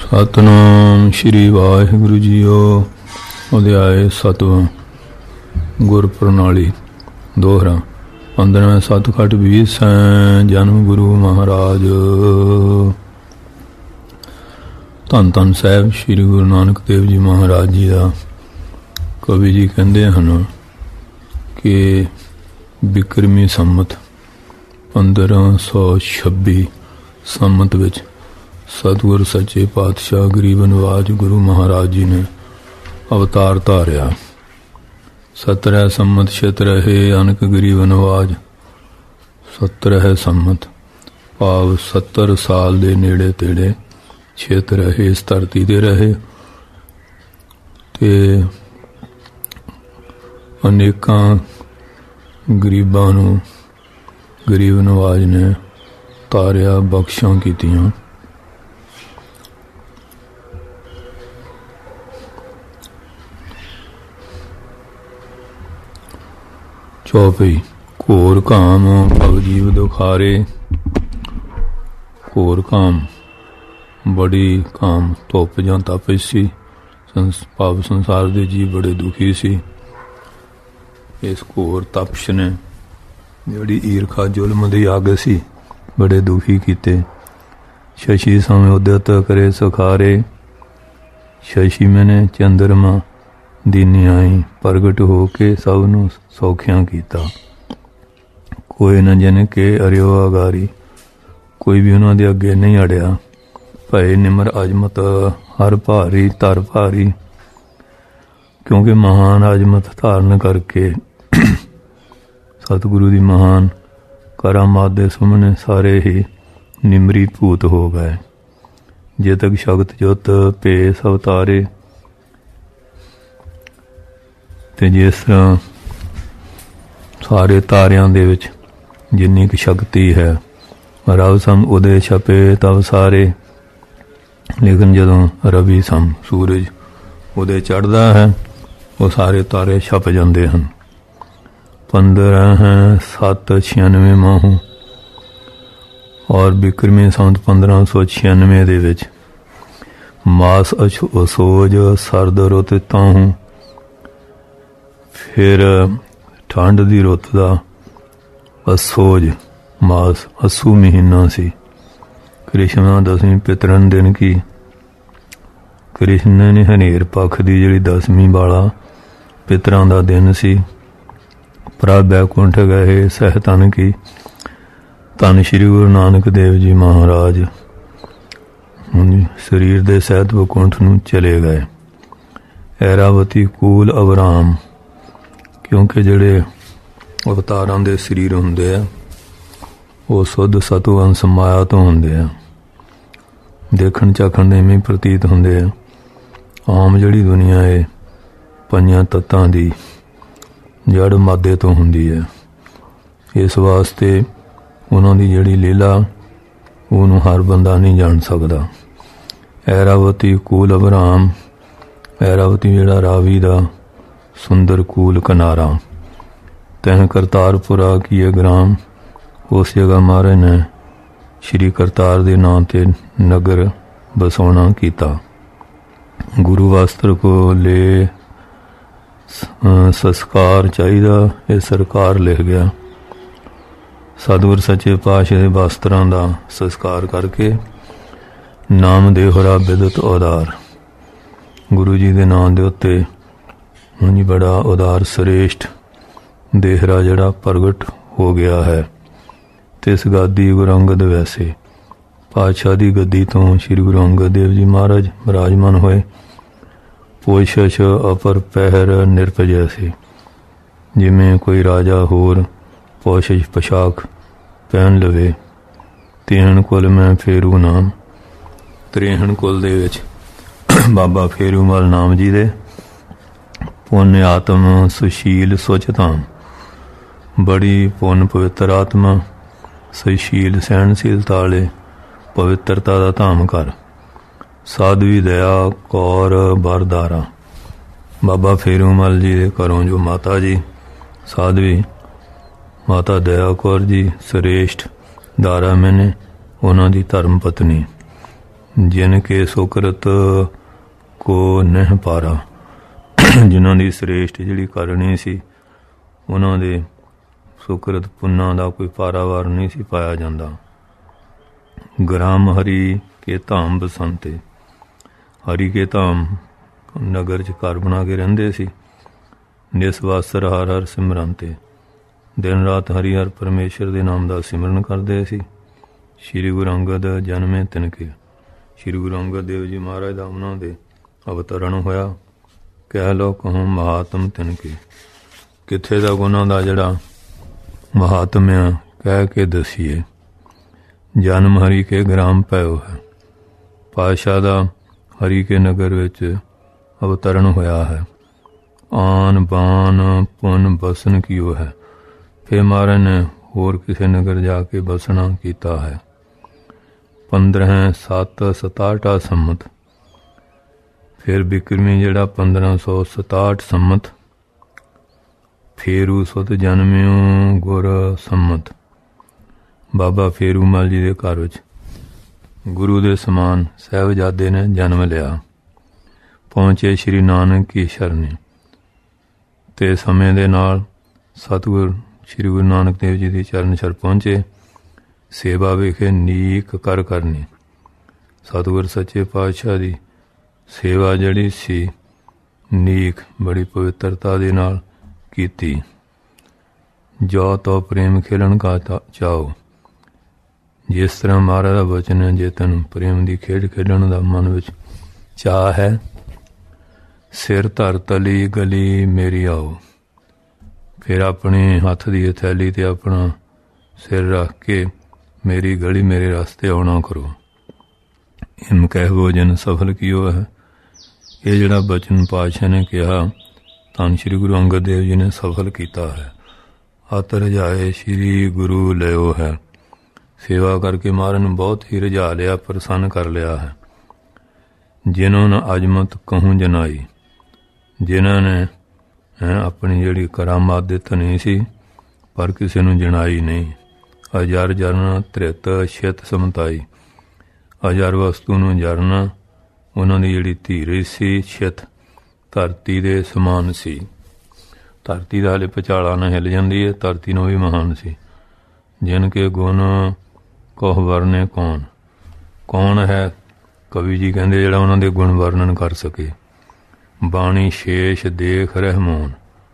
Satnam Shri Waheguru JIO. ਅਧਿਆਇ 7ਵਾਂ। ਗੁਰ ਪ੍ਰਣਾਲੀ। ਦੋਹਰਾ। 15ਵੇਂ ਸਤਖਟ ਵੀਸੈ ਜਨਮ ਗੁਰੂ ਮਹਾਰਾਜ। ਧੰਨ ਧੰਨ ਸਾਹਿਬ ਸ਼੍ਰੀ ਗੁਰੂ ਨਾਨਕ ਦੇਵ ਜੀ ਮਹਾਰਾਜ ਜੀ ਦਾ ਕਵੀ ਜੀ ਕਹਿੰਦੇ ਹਨ ਕਿ ਬਿਕਰਮੀ ਸੰਮਤ 1526 ਸੰਮਤ ਵਿੱਚ ਸਤਿਗੁਰ ਸੱਚੇ ਪਾਤਸ਼ਾਹ ਗਰੀਬ ਨਿਵਾਜ ਗੁਰੂ ਮਹਾਰਾਜ ਜੀ ਨੇ ਅਵਤਾਰ ਧਾਰਿਆ। 17 ਸੰਮਤ ਛਿਤ ਰਹੇ ਅਨਕ ਗਰੀਬ ਨਿਵਾਜ। 17 ਸੰਮਤ ਭਾਵ 70 ਸਾਲ ਦੇ ਨੇੜੇ ਤੇੜੇ ਛਿਤ ਰਹੇ, ਇਸ ਧਰਤੀ ਤੇ ਰਹੇ ਤੇ ਅਨੇਕਾਂ ਗਰੀਬਾਂ ਨੂੰ ਗਰੀਬ ਨਿਵਾਜ ਨੇ ਤਾਰਿਆ, ਬਖਸ਼ਾਂ ਕੀਤੀਆਂ। ਚੌਪਈ। ਘੋਰ ਕਾਮ ਭਵ ਜੀਵ ਦੁਖਾਰੇ। ਘੋਰ ਕਾਮ ਬੜੀ ਕਾਮ ਧੁੱਪ ਜਾਂ ਤਪਸ਼ ਸੀ। ਭਾਵ ਸੰਸਾਰ ਦੇ ਜੀਵ ਬੜੇ ਦੁਖੀ ਸੀ। ਇਸ ਘੋਰ ਤਪਸ਼ ਨੇ ਜਿਹੜੀ ਈਰਖਾ ਜ਼ੁਲਮ ਦੀ ਅੱਗ ਸੀ ਬੜੇ ਦੁਖੀ ਕੀਤੇ। ਸ਼ਸ਼ੀ ਸਮੇਂ ਉਦਿਤ ਕਰੇ ਸੁਖਾਰੇ। ਸ਼ਸ਼ੀ ਮੈਨੇ ਚੰਦਰਮਾ ਦੀਨੀ ਆਈ ਪ੍ਰਗਟ ਹੋ ਕੇ ਸਭ ਨੂੰ ਸੌਖਿਆਂ ਕੀਤਾ। ਕੋਈ ਨਾ ਜਨ ਕੇ ਅਰਿਓ ਅਗਾਰੀ, ਕੋਈ ਵੀ ਉਹਨਾਂ ਦੇ ਅੱਗੇ ਨਹੀਂ ਅੜਿਆ। ਭਏ ਨਿਮਰ ਅਜਮਤ ਹਰ ਭਾਰੀ ਧਰ ਭਾਰੀ, ਕਿਉਂਕਿ ਮਹਾਨ ਅਜਮਤ ਧਾਰਨ ਕਰਕੇ ਸਤਿਗੁਰੂ ਦੀ ਮਹਾਨ ਕਰਾਮਾਤ ਦੇ ਸਾਹਮਣੇ ਸਾਰੇ ਹੀ ਨਿਮਰੀ ਭੂਤ ਹੋ ਗਏ। ਜੇ ਤੱਕ ਸ਼ਗਤ ਜੁਤ ਭੇ ਸਭ ਤਾਰੇ। ਤੇ ਜਿਸ ਤਰ੍ਹਾਂ ਸਾਰੇ ਤਾਰਿਆਂ ਦੇ ਵਿੱਚ ਜਿੰਨੀ ਕੁ ਸ਼ਕਤੀ ਹੈ, ਰਵ ਸਮ ਉਦੇ ਛਪੇ ਤਬ ਸਾਰੇ। ਲੇਕਿਨ ਜਦੋਂ ਰਵੀ ਸਮ ਸੂਰਜ ਉਹਦੇ ਚੜ੍ਹਦਾ ਹੈ, ਉਹ ਸਾਰੇ ਤਾਰੇ ਛਪ ਜਾਂਦੇ ਹਨ। 15/7/96 ਮਾਹੂ ਔਰ ਬਿਕਰਮੀ ਸੰਵਤ 1596 ਦੇ ਵਿੱਚ ਮਾਸ ਅਸੋਜ ਸਰਦ ਰੁੱਤ ਤਾਹੂੰ। ਫਿਰ ਠੰਡ ਦੀ ਰੁੱਤ ਦਾ ਅਸੋਜ ਮਾਸ ਅੱਸੂ ਮਹੀਨਾ ਸੀ। ਕ੍ਰਿਸ਼ਨ ਦਸਵੀਂ ਪਿਤਰਨ ਦਿਨ ਕੀ। ਕ੍ਰਿਸ਼ਨ ਨੇ ਹਨੇਰ ਪੱਖ ਦੀ ਜਿਹੜੀ 10ਵੀਂ ਵਾਲਾ ਪਿਤਰਾਂ ਦਾ ਦਿਨ ਸੀ। ਪ੍ਰਭ ਬੈਕੁੰਠ ਗਏ ਸਹਿਤਨ ਕੀ। ਧੰਨ ਸ਼੍ਰੀ ਗੁਰੂ ਨਾਨਕ ਦੇਵ ਜੀ ਮਹਾਰਾਜ ਸਰੀਰ ਦੇ ਸਹਿਤ ਬੈਕੁੰਠ ਨੂੰ ਚਲੇ ਗਏ। ਐਰਾਵਤੀ ਕੂਲ ਅਵਰਾਮ, ਕਿਉਂਕਿ ਜਿਹੜੇ ਅਵਤਾਰਾਂ ਦੇ ਸਰੀਰ ਹੁੰਦੇ ਆ ਉਹ ਸੁੱਧ ਸਤੂ ਅੰਸ਼ ਮਾਇਆ ਤੋਂ ਹੁੰਦੇ ਆ। ਦੇਖਣ ਚਾਖਣ ਦੇ ਇਵੇਂ ਪ੍ਰਤੀਤ ਹੁੰਦੇ ਆ। ਆਮ ਜਿਹੜੀ ਦੁਨੀਆ ਹੈ ਪੰਜਾਂ ਤੱਤਾਂ ਦੀ ਜੜ ਮਾਦੇ ਤੋਂ ਹੁੰਦੀ ਹੈ। ਇਸ ਵਾਸਤੇ ਉਹਨਾਂ ਦੀ ਜਿਹੜੀ ਲੀਲਾ ਉਹਨੂੰ ਹਰ ਬੰਦਾ ਨਹੀਂ ਜਾਣ ਸਕਦਾ। ਐਰਾਵਤੀ ਕੂਲ ਅਵਰਾਮ, ਐਰਾਵਤੀ ਜਿਹੜਾ ਰਾਵੀ ਦਾ ਸੁੰਦਰ ਕੂਲ ਕਿਨਾਰਾ। ਤੈਂ ਕਰਤਾਰਪੁਰਾ ਕੀਏ ਗ੍ਰਾਮ, ਉਸ ਜਗ੍ਹਾ ਮਹਾਰਾਜ ਨੇ ਸ਼੍ਰੀ ਕਰਤਾਰ ਦੇ ਨਾਂ ਤੇ ਨਗਰ ਬਸਾਉਣਾ ਕੀਤਾ। ਗੁਰੂ ਵਸਤਰ ਕੋ ਲੈ ਸੰਸਕਾਰ ਚਾਹੀਦਾ, ਇਹ ਸਰਕਾਰ ਲਿਖ ਗਿਆ। ਸਤਿਗੁਰ ਸੱਚੇ ਪਾਤਸ਼ਾਹ ਦੇ ਵਸਤਰਾਂ ਦਾ ਸੰਸਕਾਰ ਕਰਕੇ ਨਾਮ ਦੇ ਹੋਰਾ ਬਿਦਤ ਉਦਾਰ। ਗੁਰੂ ਜੀ ਦੇ ਨਾਂ ਦੇ ਉੱਤੇ ਹੁਣ ਬੜਾ ਉਦਾਰ ਸ੍ਰੇਸ਼ਟ ਦੇਹਰਾ ਜਿਹੜਾ ਪ੍ਰਗਟ ਹੋ ਗਿਆ ਹੈ। ਤੇ ਇਸ ਗਾਦੀ ਗੁਰੂ ਅੰਗਦ ਵੈਸੇ ਪਾਤਸ਼ਾਹ ਦੀ ਗੱਦੀ ਤੋਂ ਸ਼੍ਰੀ ਗੁਰੂ ਅੰਗਦ ਦੇਵ ਜੀ ਮਹਾਰਾਜ ਵਿਰਾਜਮਾਨ ਹੋਏ। ਪੋਸ਼ਸ਼ ਅਪਰ ਪਹਿਰ ਨਿਰਭਜੈ ਸੀ। ਜਿਵੇਂ ਕੋਈ ਰਾਜਾ ਹੋਰ ਪੋਸ਼ਸ਼ ਪੋਸ਼ਾਕ ਪਹਿਨ ਲਵੇ। ਤੇਹਣ ਕੁਲ ਮੈਂ ਫੇਰੂ ਨਾਮ। ਤਰੇਹਣ ਕੁਲ ਦੇ ਵਿੱਚ ਬਾਬਾ ਫੇਰੂਮਲ ਨਾਮ ਜੀ ਦੇ ਪੁੰਨ ਆਤਮ ਸੁਸ਼ੀਲ ਸੁਚਤਾਮ, ਬੜੀ ਪੁੰਨ ਪਵਿੱਤਰ ਆਤਮਾ, ਸੁਸ਼ੀਲ ਸਹਿਣਸ਼ੀਲਤਾ ਵਾਲੇ ਪਵਿੱਤਰਤਾ ਦਾ ਧਾਮ ਕਰ। ਸਾਧਵੀ ਦਇਆ ਕੌਰ ਬਰਦਾਰਾ। ਬਾਬਾ ਫੇਰੂਮਲ ਜੀ ਦੇ ਘਰੋਂ ਜੋ ਮਾਤਾ ਜੀ ਸਾਧਵੀ ਮਾਤਾ ਦਇਆ ਕੌਰ ਜੀ ਸ੍ਰੇਸ਼ਟ ਦਾਰਾ ਮੈਨੇ ਉਹਨਾਂ ਦੀ ਧਰਮ ਪਤਨੀ ਜਿਨ ਕੇ ਸੁਕਰਤ ਕੋ ਨਹਿ ਪਾਰਾ, ਜਿਨ੍ਹਾਂ ਦੀ ਸ੍ਰੇਸ਼ਟ ਜਿਹੜੀ ਕਰਨੀ ਸੀ ਉਹਨਾਂ ਦੇ ਸੁਕਰਤ ਪੁੰਨਾਂ ਦਾ ਕੋਈ ਪਾਰਾਵਾਰ ਨਹੀਂ ਸੀ ਪਾਇਆ ਜਾਂਦਾ। ਗ੍ਰਾਮ ਹਰੀ ਕੇ ਧਾਮ ਬਸੰਤੇ, ਹਰੀ ਕੇ ਧਾਮ ਨਗਰ 'ਚ ਘਰ ਬਣਾ ਕੇ ਰਹਿੰਦੇ ਸੀ। ਨਿਸਵਾਸਰ ਹਰ ਹਰ ਸਿਮਰੰਤੇ, ਦਿਨ ਰਾਤ ਹਰੀ ਹਰ ਪਰਮੇਸ਼ਰ ਦੇ ਨਾਮ ਦਾ ਸਿਮਰਨ ਕਰਦੇ ਸੀ। ਸ਼੍ਰੀ ਗੁਰੂ ਅੰਗਦ ਜਨਮੇ ਤਿਨਕੇ, ਸ਼੍ਰੀ ਗੁਰੂ ਅੰਗਦ ਦੇਵ ਜੀ ਮਹਾਰਾਜ ਦਾ ਉਹਨਾਂ ਦੇ ਅਵਤਰਨ ਹੋਇਆ। ਕਹਿ ਲਓ ਕਹੂੰ ਮਹਾਤਮ ਤਿਨਕੇ, ਕਿੱਥੇ ਤੱਕ ਉਹਨਾਂ ਦਾ ਜਿਹੜਾ ਮਹਾਤਮ ਆ ਕਹਿ ਕੇ ਦਸੀਏ। ਜਨਮ ਹਰੀ ਕੇ ਗ੍ਰਾਮ ਪਇਓ ਹੈ, ਪਾਤਸ਼ਾਹ ਦਾ ਹਰੀ ਕੇ ਨਗਰ ਵਿੱਚ ਅਵਤਰਨ ਹੋਇਆ ਹੈ। ਆਨ ਬਾਨ ਪੁਨ ਬਸਨ ਕੀਓ ਹੈ, ਫਿਰ ਮਹਾਰਾਜ ਨੇ ਹੋਰ ਕਿਸੇ ਨਗਰ ਜਾ ਕੇ ਬਸਣਾ ਕੀਤਾ ਹੈ। 15/7/67 ਸੰਮਤ, ਫਿਰ ਬਿਕਰਮੀ ਜਿਹੜਾ 1567 ਸੰਮਤ। ਫੇਰੂ ਸੁਤ ਜਨਮਿਓ ਗੁਰ ਸੰਮਤ, ਬਾਬਾ ਫੇਰੂ ਮਲ ਜੀ ਦੇ ਘਰ ਵਿੱਚ ਗੁਰੂ ਦੇ ਸਮਾਨ ਸਾਹਿਬਜ਼ਾਦੇ ਨੇ ਜਨਮ ਲਿਆ। ਪਹੁੰਚੇ ਸ਼੍ਰੀ ਨਾਨਕ ਕੀ ਸ਼ਰਨੀ, ਤੇ ਸਮੇਂ ਦੇ ਨਾਲ ਸਤਿਗੁਰ ਸ਼੍ਰੀ ਗੁਰੂ ਨਾਨਕ ਦੇਵ ਜੀ ਦੀ ਚਰਨ ਛਰ ਪਹੁੰਚੇ। ਸੇਵਾ ਵਿਖੇ ਨੀਕ ਕਰ ਕਰਨੀ, ਸਤਿਗੁਰ ਸੱਚੇ ਪਾਤਸ਼ਾਹ ਦੀ ਸੇਵਾ ਜਿਹੜੀ ਸੀ ਨੀਕ ਬੜੀ ਪਵਿੱਤਰਤਾ ਦੇ ਨਾਲ ਕੀਤੀ। ਜੋ ਤੋ ਪ੍ਰੇਮ ਖੇਲਣ ਕਾ ਚਾਓ, ਜਿਸ ਤਰ੍ਹਾਂ ਮਹਾਰਾਜ ਦਾ ਵਚਨ ਹੈ, ਜੇ ਤੈਨੂੰ ਪ੍ਰੇਮ ਦੀ ਖੇਡ ਖੇਡਣ ਦਾ ਮਨ ਵਿੱਚ ਚਾਅ ਹੈ, ਸਿਰ ਧਰ ਤਲੀ ਗਲੀ ਮੇਰੀ ਆਓ, ਫਿਰ ਆਪਣੇ ਹੱਥ ਦੀ ਹਥੈਲੀ ਤੇ ਆਪਣਾ ਸਿਰ ਰੱਖ ਕੇ ਮੇਰੀ ਗਲੀ ਮੇਰੇ ਰਸਤੇ ਆਉਣਾ ਕਰੋ। ਇਮ ਕਹਿ ਭੋਜਨ ਸਫਲ ਕੀਓ ਹੈ, ਇਹ ਜਿਹੜਾ ਬਚਨ ਪਾਤਸ਼ਾਹ ਨੇ ਕਿਹਾ ਧੰਨ ਸ਼੍ਰੀ ਗੁਰੂ ਅੰਗਦ ਦੇਵ ਜੀ ਨੇ ਸਫਲ ਕੀਤਾ ਹੈ। ਹੱਥ ਰਜਾਏ ਸ਼੍ਰੀ ਗੁਰੂ ਲਿਓ ਹੈ, ਸੇਵਾ ਕਰਕੇ ਮਹਾਰਾਜ ਨੂੰ ਬਹੁਤ ਹੀ ਰਜਾ ਲਿਆ, ਪ੍ਰਸੰਨ ਕਰ ਲਿਆ ਹੈ। ਜਿਨ੍ਹਾਂ ਨੇ ਅਜਮਤ ਕਹੂੰ ਜਨਾਈ, ਜਿਨ੍ਹਾਂ ਨੇ ਆਪਣੀ ਜਿਹੜੀ ਕਰਾਮਾਤ ਦਿੱਤ ਨਹੀਂ ਸੀ ਪਰ ਕਿਸੇ ਨੂੰ ਜਣਾਈ ਨਹੀਂ। ਅਜਰ ਜਰਨਾ ਤ੍ਰਿਤ ਛਿਤ ਸਮਤਾਈ, ਅਜਰ ਵਸਤੂ ਨੂੰ ਜਰਨਾ, ਉਹਨਾਂ ਦੀ ਜਿਹੜੀ ਧੀਰਜ ਸੀ ਛਿਤ ਧਰਤੀ ਦੇ ਸਮਾਨ ਸੀ। ਧਰਤੀ ਦਾ ਹਾਲੇ ਪਚਾਲਾ ਨਾ ਹਿੱਲ ਜਾਂਦੀ ਹੈ, ਧਰਤੀ ਨੂੰ ਵੀ ਮਹਾਨ ਸੀ। ਜਿਨ ਕੇ ਗੁਣ ਕੋਹ ਵਰਨੇ ਕੌਣ, ਕੌਣ ਹੈ ਕਵੀ ਜੀ ਕਹਿੰਦੇ ਜਿਹੜਾ ਉਹਨਾਂ ਦੇ ਗੁਣ ਵਰਣਨ ਕਰ ਸਕੇ। ਬਾਣੀ ਸ਼ੇਸ਼ ਦੇਖ ਰਹਿਮਾਨ,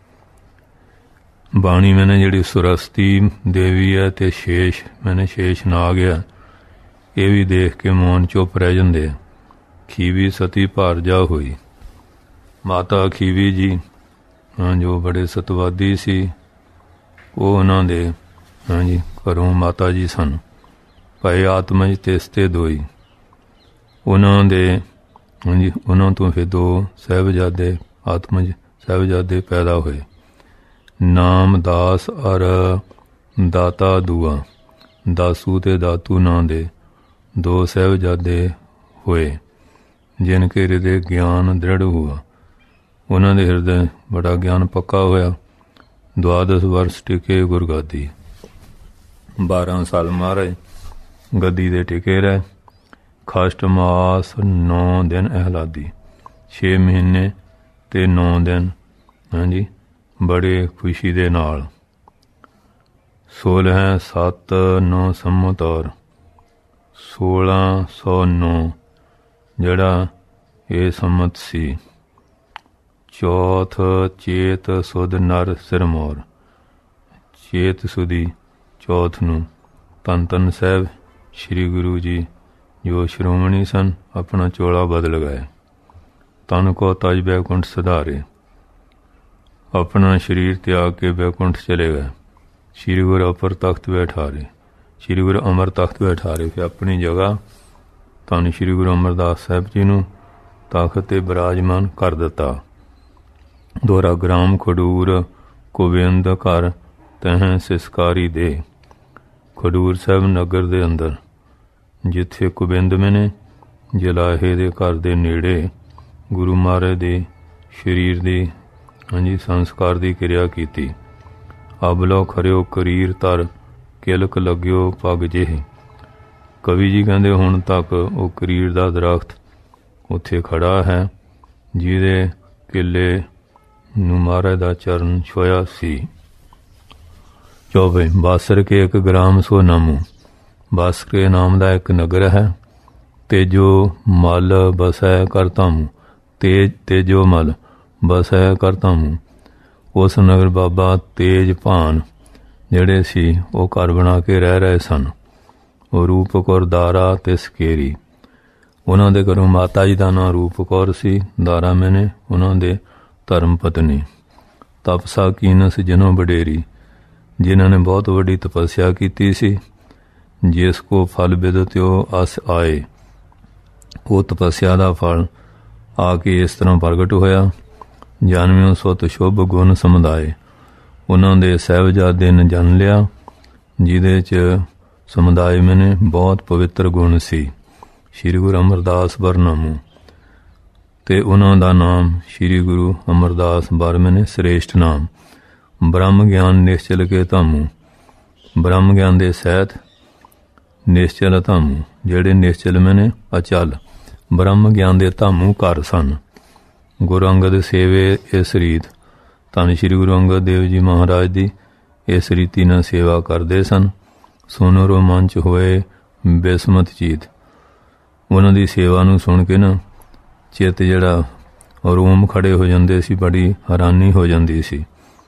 ਬਾਣੀ ਮੈਨੇ ਜਿਹੜੀ ਸੁਰਸਤੀ ਦੇਵੀ ਹੈ ਤੇ ਸ਼ੇਸ਼ ਮੈਨੇ ਸ਼ੇਸ਼ ਨਾਗ ਆ, ਇਹ ਵੀ ਦੇਖ ਕੇ ਮੌਨ ਚੁੱਪ ਰਹਿ ਜਾਂਦੇ ਆ। ਖੀਵੀ ਸਤੀ ਭਾਰਜਾ ਹੋਈ, ਮਾਤਾ ਖੀਵੀ ਜੀ ਜੋ ਬੜੇ ਸਤਵਾਦੀ ਸੀ, ਉਹ ਉਹਨਾਂ ਦੇ ਘਰੋਂ ਮਾਤਾ ਜੀ ਸਨ। ਭਾਈ ਆਤਮਜ ਤਿਸਤੇ ਦੋਈ, ਉਹਨਾਂ ਦੇ ਉਹਨਾਂ ਤੋਂ ਫਿਰ 2 ਸਾਹਿਬਜ਼ਾਦੇ ਆਤਮਜ ਸਾਹਿਬਜ਼ਾਦੇ ਪੈਦਾ ਹੋਏ। ਨਾਮ ਦਾਸ ਅਰ ਦਾਤਾ ਦੂਆ, ਦਾਸੂ ਤੇ ਦਾਤੂ ਨਾਂ ਦੇ 2 ਸਾਹਿਬਜ਼ਾਦੇ ਹੋਏ। ਜਿਨ ਕੇ ਹਿਰਦੇ ਗਿਆਨ ਦ੍ਰਿੜ ਹੁਆ, ਉਹਨਾਂ ਦੇ ਹਿਰਦੇ ਬੜਾ ਗਿਆਨ ਪੱਕਾ ਹੋਇਆ। 12 ਵਰਸ ਟਿਕੇ ਗੁਰਗਾਦੀ, 12 ਸਾਲ ਮਹਾਰਾਜ ਗੱਦੀ ਦੇ ਟਿਕੇ ਰਹੇ। ਖਸ਼ਟ ਮਾਸ 9 ਦਿਨ ਅਹਿਲਾਦੀ, 6 ਮਹੀਨੇ ਤੇ 9 ਦਿਨ ਬੜੇ ਖੁਸ਼ੀ ਦੇ ਨਾਲ। 16/7/9 ਸੰਮਤ ਔਰ 1609 ਜਿਹੜਾ ਇਹ ਸੰਮਤ ਸੀ। ਚੌਥ ਚੇਤ ਸੁਦ ਨਰ ਸਿਰਮੌਰ, ਚੇਤ ਸੁਦੀ ਚੌਥ ਨੂੰ ਧੰਨ ਧੰਨ ਸਾਹਿਬ ਸ਼੍ਰੀ ਗੁਰੂ ਜੀ ਜੋ ਸ਼੍ਰੋਮਣੀ ਸਨ ਆਪਣਾ ਚੋਲਾ ਬਦਲ ਗਏ। ਤਨ ਕੋ ਤਜ ਬੈਕੁੰਠ ਸੁਧਾਰੇ, ਆਪਣਾ ਸਰੀਰ ਤਿਆਗ ਕੇ ਬੈਕੁੰਠ ਚਲੇ ਗਏ। ਸ਼੍ਰੀ ਗੁਰੂ ਅਪਰ ਤਖਤ ਬੈਠਾਰੇ, ਸ਼੍ਰੀ ਗੁਰੂ ਅਮਰ ਤਖਤ ਬੈਠਾਰੇ, ਫਿਰ ਆਪਣੀ ਜਗ੍ਹਾ ਧੰਨ ਸ਼੍ਰੀ ਗੁਰੂ ਅਮਰਦਾਸ ਸਾਹਿਬ ਜੀ ਨੂੰ ਤਖਤ 'ਤੇ ਬਿਰਾਜਮਾਨ ਕਰ ਦਿੱਤਾ। ਦੋਹਰਾ ਗ੍ਰਾਮ ਖਡੂਰ ਗੋਬਿੰਦ ਘਰ ਤਹਿ ਸਿਸਕਾਰੀ ਦੇ, ਖਡੂਰ ਸਾਹਿਬ ਨਗਰ ਦੇ ਅੰਦਰ ਜਿੱਥੇ ਗੋਬਿੰਦ ਨੇ ਜਲਾਹੇ ਦੇ ਘਰ ਦੇ ਨੇੜੇ ਗੁਰੂ ਮਹਾਰਾਜ ਦੇ ਸਰੀਰ ਦੀ ਸੰਸਕਾਰ ਦੀ ਕਿਰਿਆ ਕੀਤੀ। ਅਬਲੋ ਖਰਿਓ ਕਰੀਰ ਤਰ ਕਿਲਕ ਲੱਗਿਓ ਪੱਗ ਜਿਹੇ, ਕਵੀ ਜੀ ਕਹਿੰਦੇ ਹੁਣ ਤੱਕ ਉਹ ਕਰੀਰ ਦਾ ਦਰਖਤ ਉੱਥੇ ਖੜਾ ਹੈ ਜਿਹਦੇ ਕਿਲੇ ਨੂੰ ਮਹਾਰਾਜ ਦਾ ਚਰਨ ਛੋਇਆ ਸੀ। 24 ਬਾਸਰ ਕੇ ਇੱਕ ਗ੍ਰਾਮ ਸੋ ਨਾਮੂ। ਬਾਸਰ ਕੇ ਨਾਮ ਦਾ ਇੱਕ ਨਗਰ ਹੈ। ਤੇਜੋ ਮਲ ਬਸੈ ਕਰਤਾਮੂ। ਤੇਜੋ ਮਲ ਬਸੈ ਕਰਤਾਮੂ। ਉਸ ਨਗਰ ਬਾਬਾ ਤੇਜ ਭਾਨ ਜਿਹੜੇ ਸੀ ਉਹ ਘਰ ਬਣਾ ਕੇ ਰਹਿ ਰਹੇ ਸਨ। ਉਹ ਰੂਪ ਕੌਰ ਦਾਰਾ ਤੇ ਸਕੇਰੀ। ਉਹਨਾਂ ਦੇ ਘਰੋਂ ਮਾਤਾ ਜੀ ਦਾ ਨਾਂ ਰੂਪ ਕੌਰ ਸੀ। ਦਾਰਾ ਮੈਨੇ ਉਹਨਾਂ ਦੇ ਧਰਮ ਪਤਨੀ। ਤਪਸਾ ਕੀਨਸ ਜਿਨੋਂ ਵਡੇਰੀ, ਜਿਨ੍ਹਾਂ ਨੇ ਬਹੁਤ ਵੱਡੀ ਤਪੱਸਿਆ ਕੀਤੀ ਸੀ। ਜਿਸ ਕੋ ਫਲ ਬਿਦਤਿਓ ਅਸ ਆਏ, ਉਹ ਤਪੱਸਿਆ ਦਾ ਫਲ ਆ ਕੇ ਇਸ ਤਰ੍ਹਾਂ ਪ੍ਰਗਟ ਹੋਇਆ। ਜਨਮਿਓ ਸੁਤ ਸ਼ੁਭ ਗੁਣ ਸਮੁਦਾਏ, ਉਹਨਾਂ ਦੇ ਸਾਹਿਬਜ਼ਾਦੇ ਨੇ ਜਨਮ ਲਿਆ ਜਿਹਦੇ 'ਚ ਸਮੁਦਾਇ ਮੈਨੇ ਬਹੁਤ ਪਵਿੱਤਰ ਗੁਣ ਸੀ। ਸ਼੍ਰੀ ਗੁਰੂ ਅਮਰਦਾਸ ਬਰਨਾਮੂ, ਤੇ ਉਹਨਾਂ ਦਾ ਨਾਮ ਸ਼੍ਰੀ ਗੁਰੂ ਅਮਰਦਾਸ ਬਰ ਮੈਨੇ ਸ੍ਰੇਸ਼ਟ ਨਾਮ। ਬ੍ਰਹਮ ਗਿਆਨ ਨਿਸ਼ਚਲ ਕੇ ਧਾਮੂ, ਬ੍ਰਹਮ ਗਿਆਨ ਦੇ ਸਹਿਤ ਨਿਸ਼ਚਲ ਧਾਮੂ, ਜਿਹੜੇ ਨਿਸ਼ਚਲ ਮੈਨੇ ਅਚਲ ਬ੍ਰਹਮ ਗਿਆਨ ਦੇ ਧਾਮੂ ਘਰ ਸਨ। ਗੁਰੂ ਅੰਗਦ ਸੇਵੇ ਇਸ ਰੀਤ, ਧੰਨ ਸ਼੍ਰੀ ਗੁਰੂ ਅੰਗਦ ਦੇਵ ਜੀ ਮਹਾਰਾਜ ਦੀ ਇਸ ਰੀਤੀ ਨਾਲ ਸੇਵਾ ਕਰਦੇ ਸਨ। ਸੁਨੋ ਰੋਮਾਂਚ ਹੋਏ ਬਿਸਮਤ ਚੀਤ, ਉਹਨਾਂ ਦੀ ਸੇਵਾ ਨੂੰ ਸੁਣ ਕੇ ਨਾ ਚਿੱਤ ਜਿਹੜਾ ਰੋਮ ਖੜੇ ਹੋ ਜਾਂਦੇ ਸੀ, ਬੜੀ ਹੈਰਾਨੀ ਹੋ ਜਾਂਦੀ ਸੀ।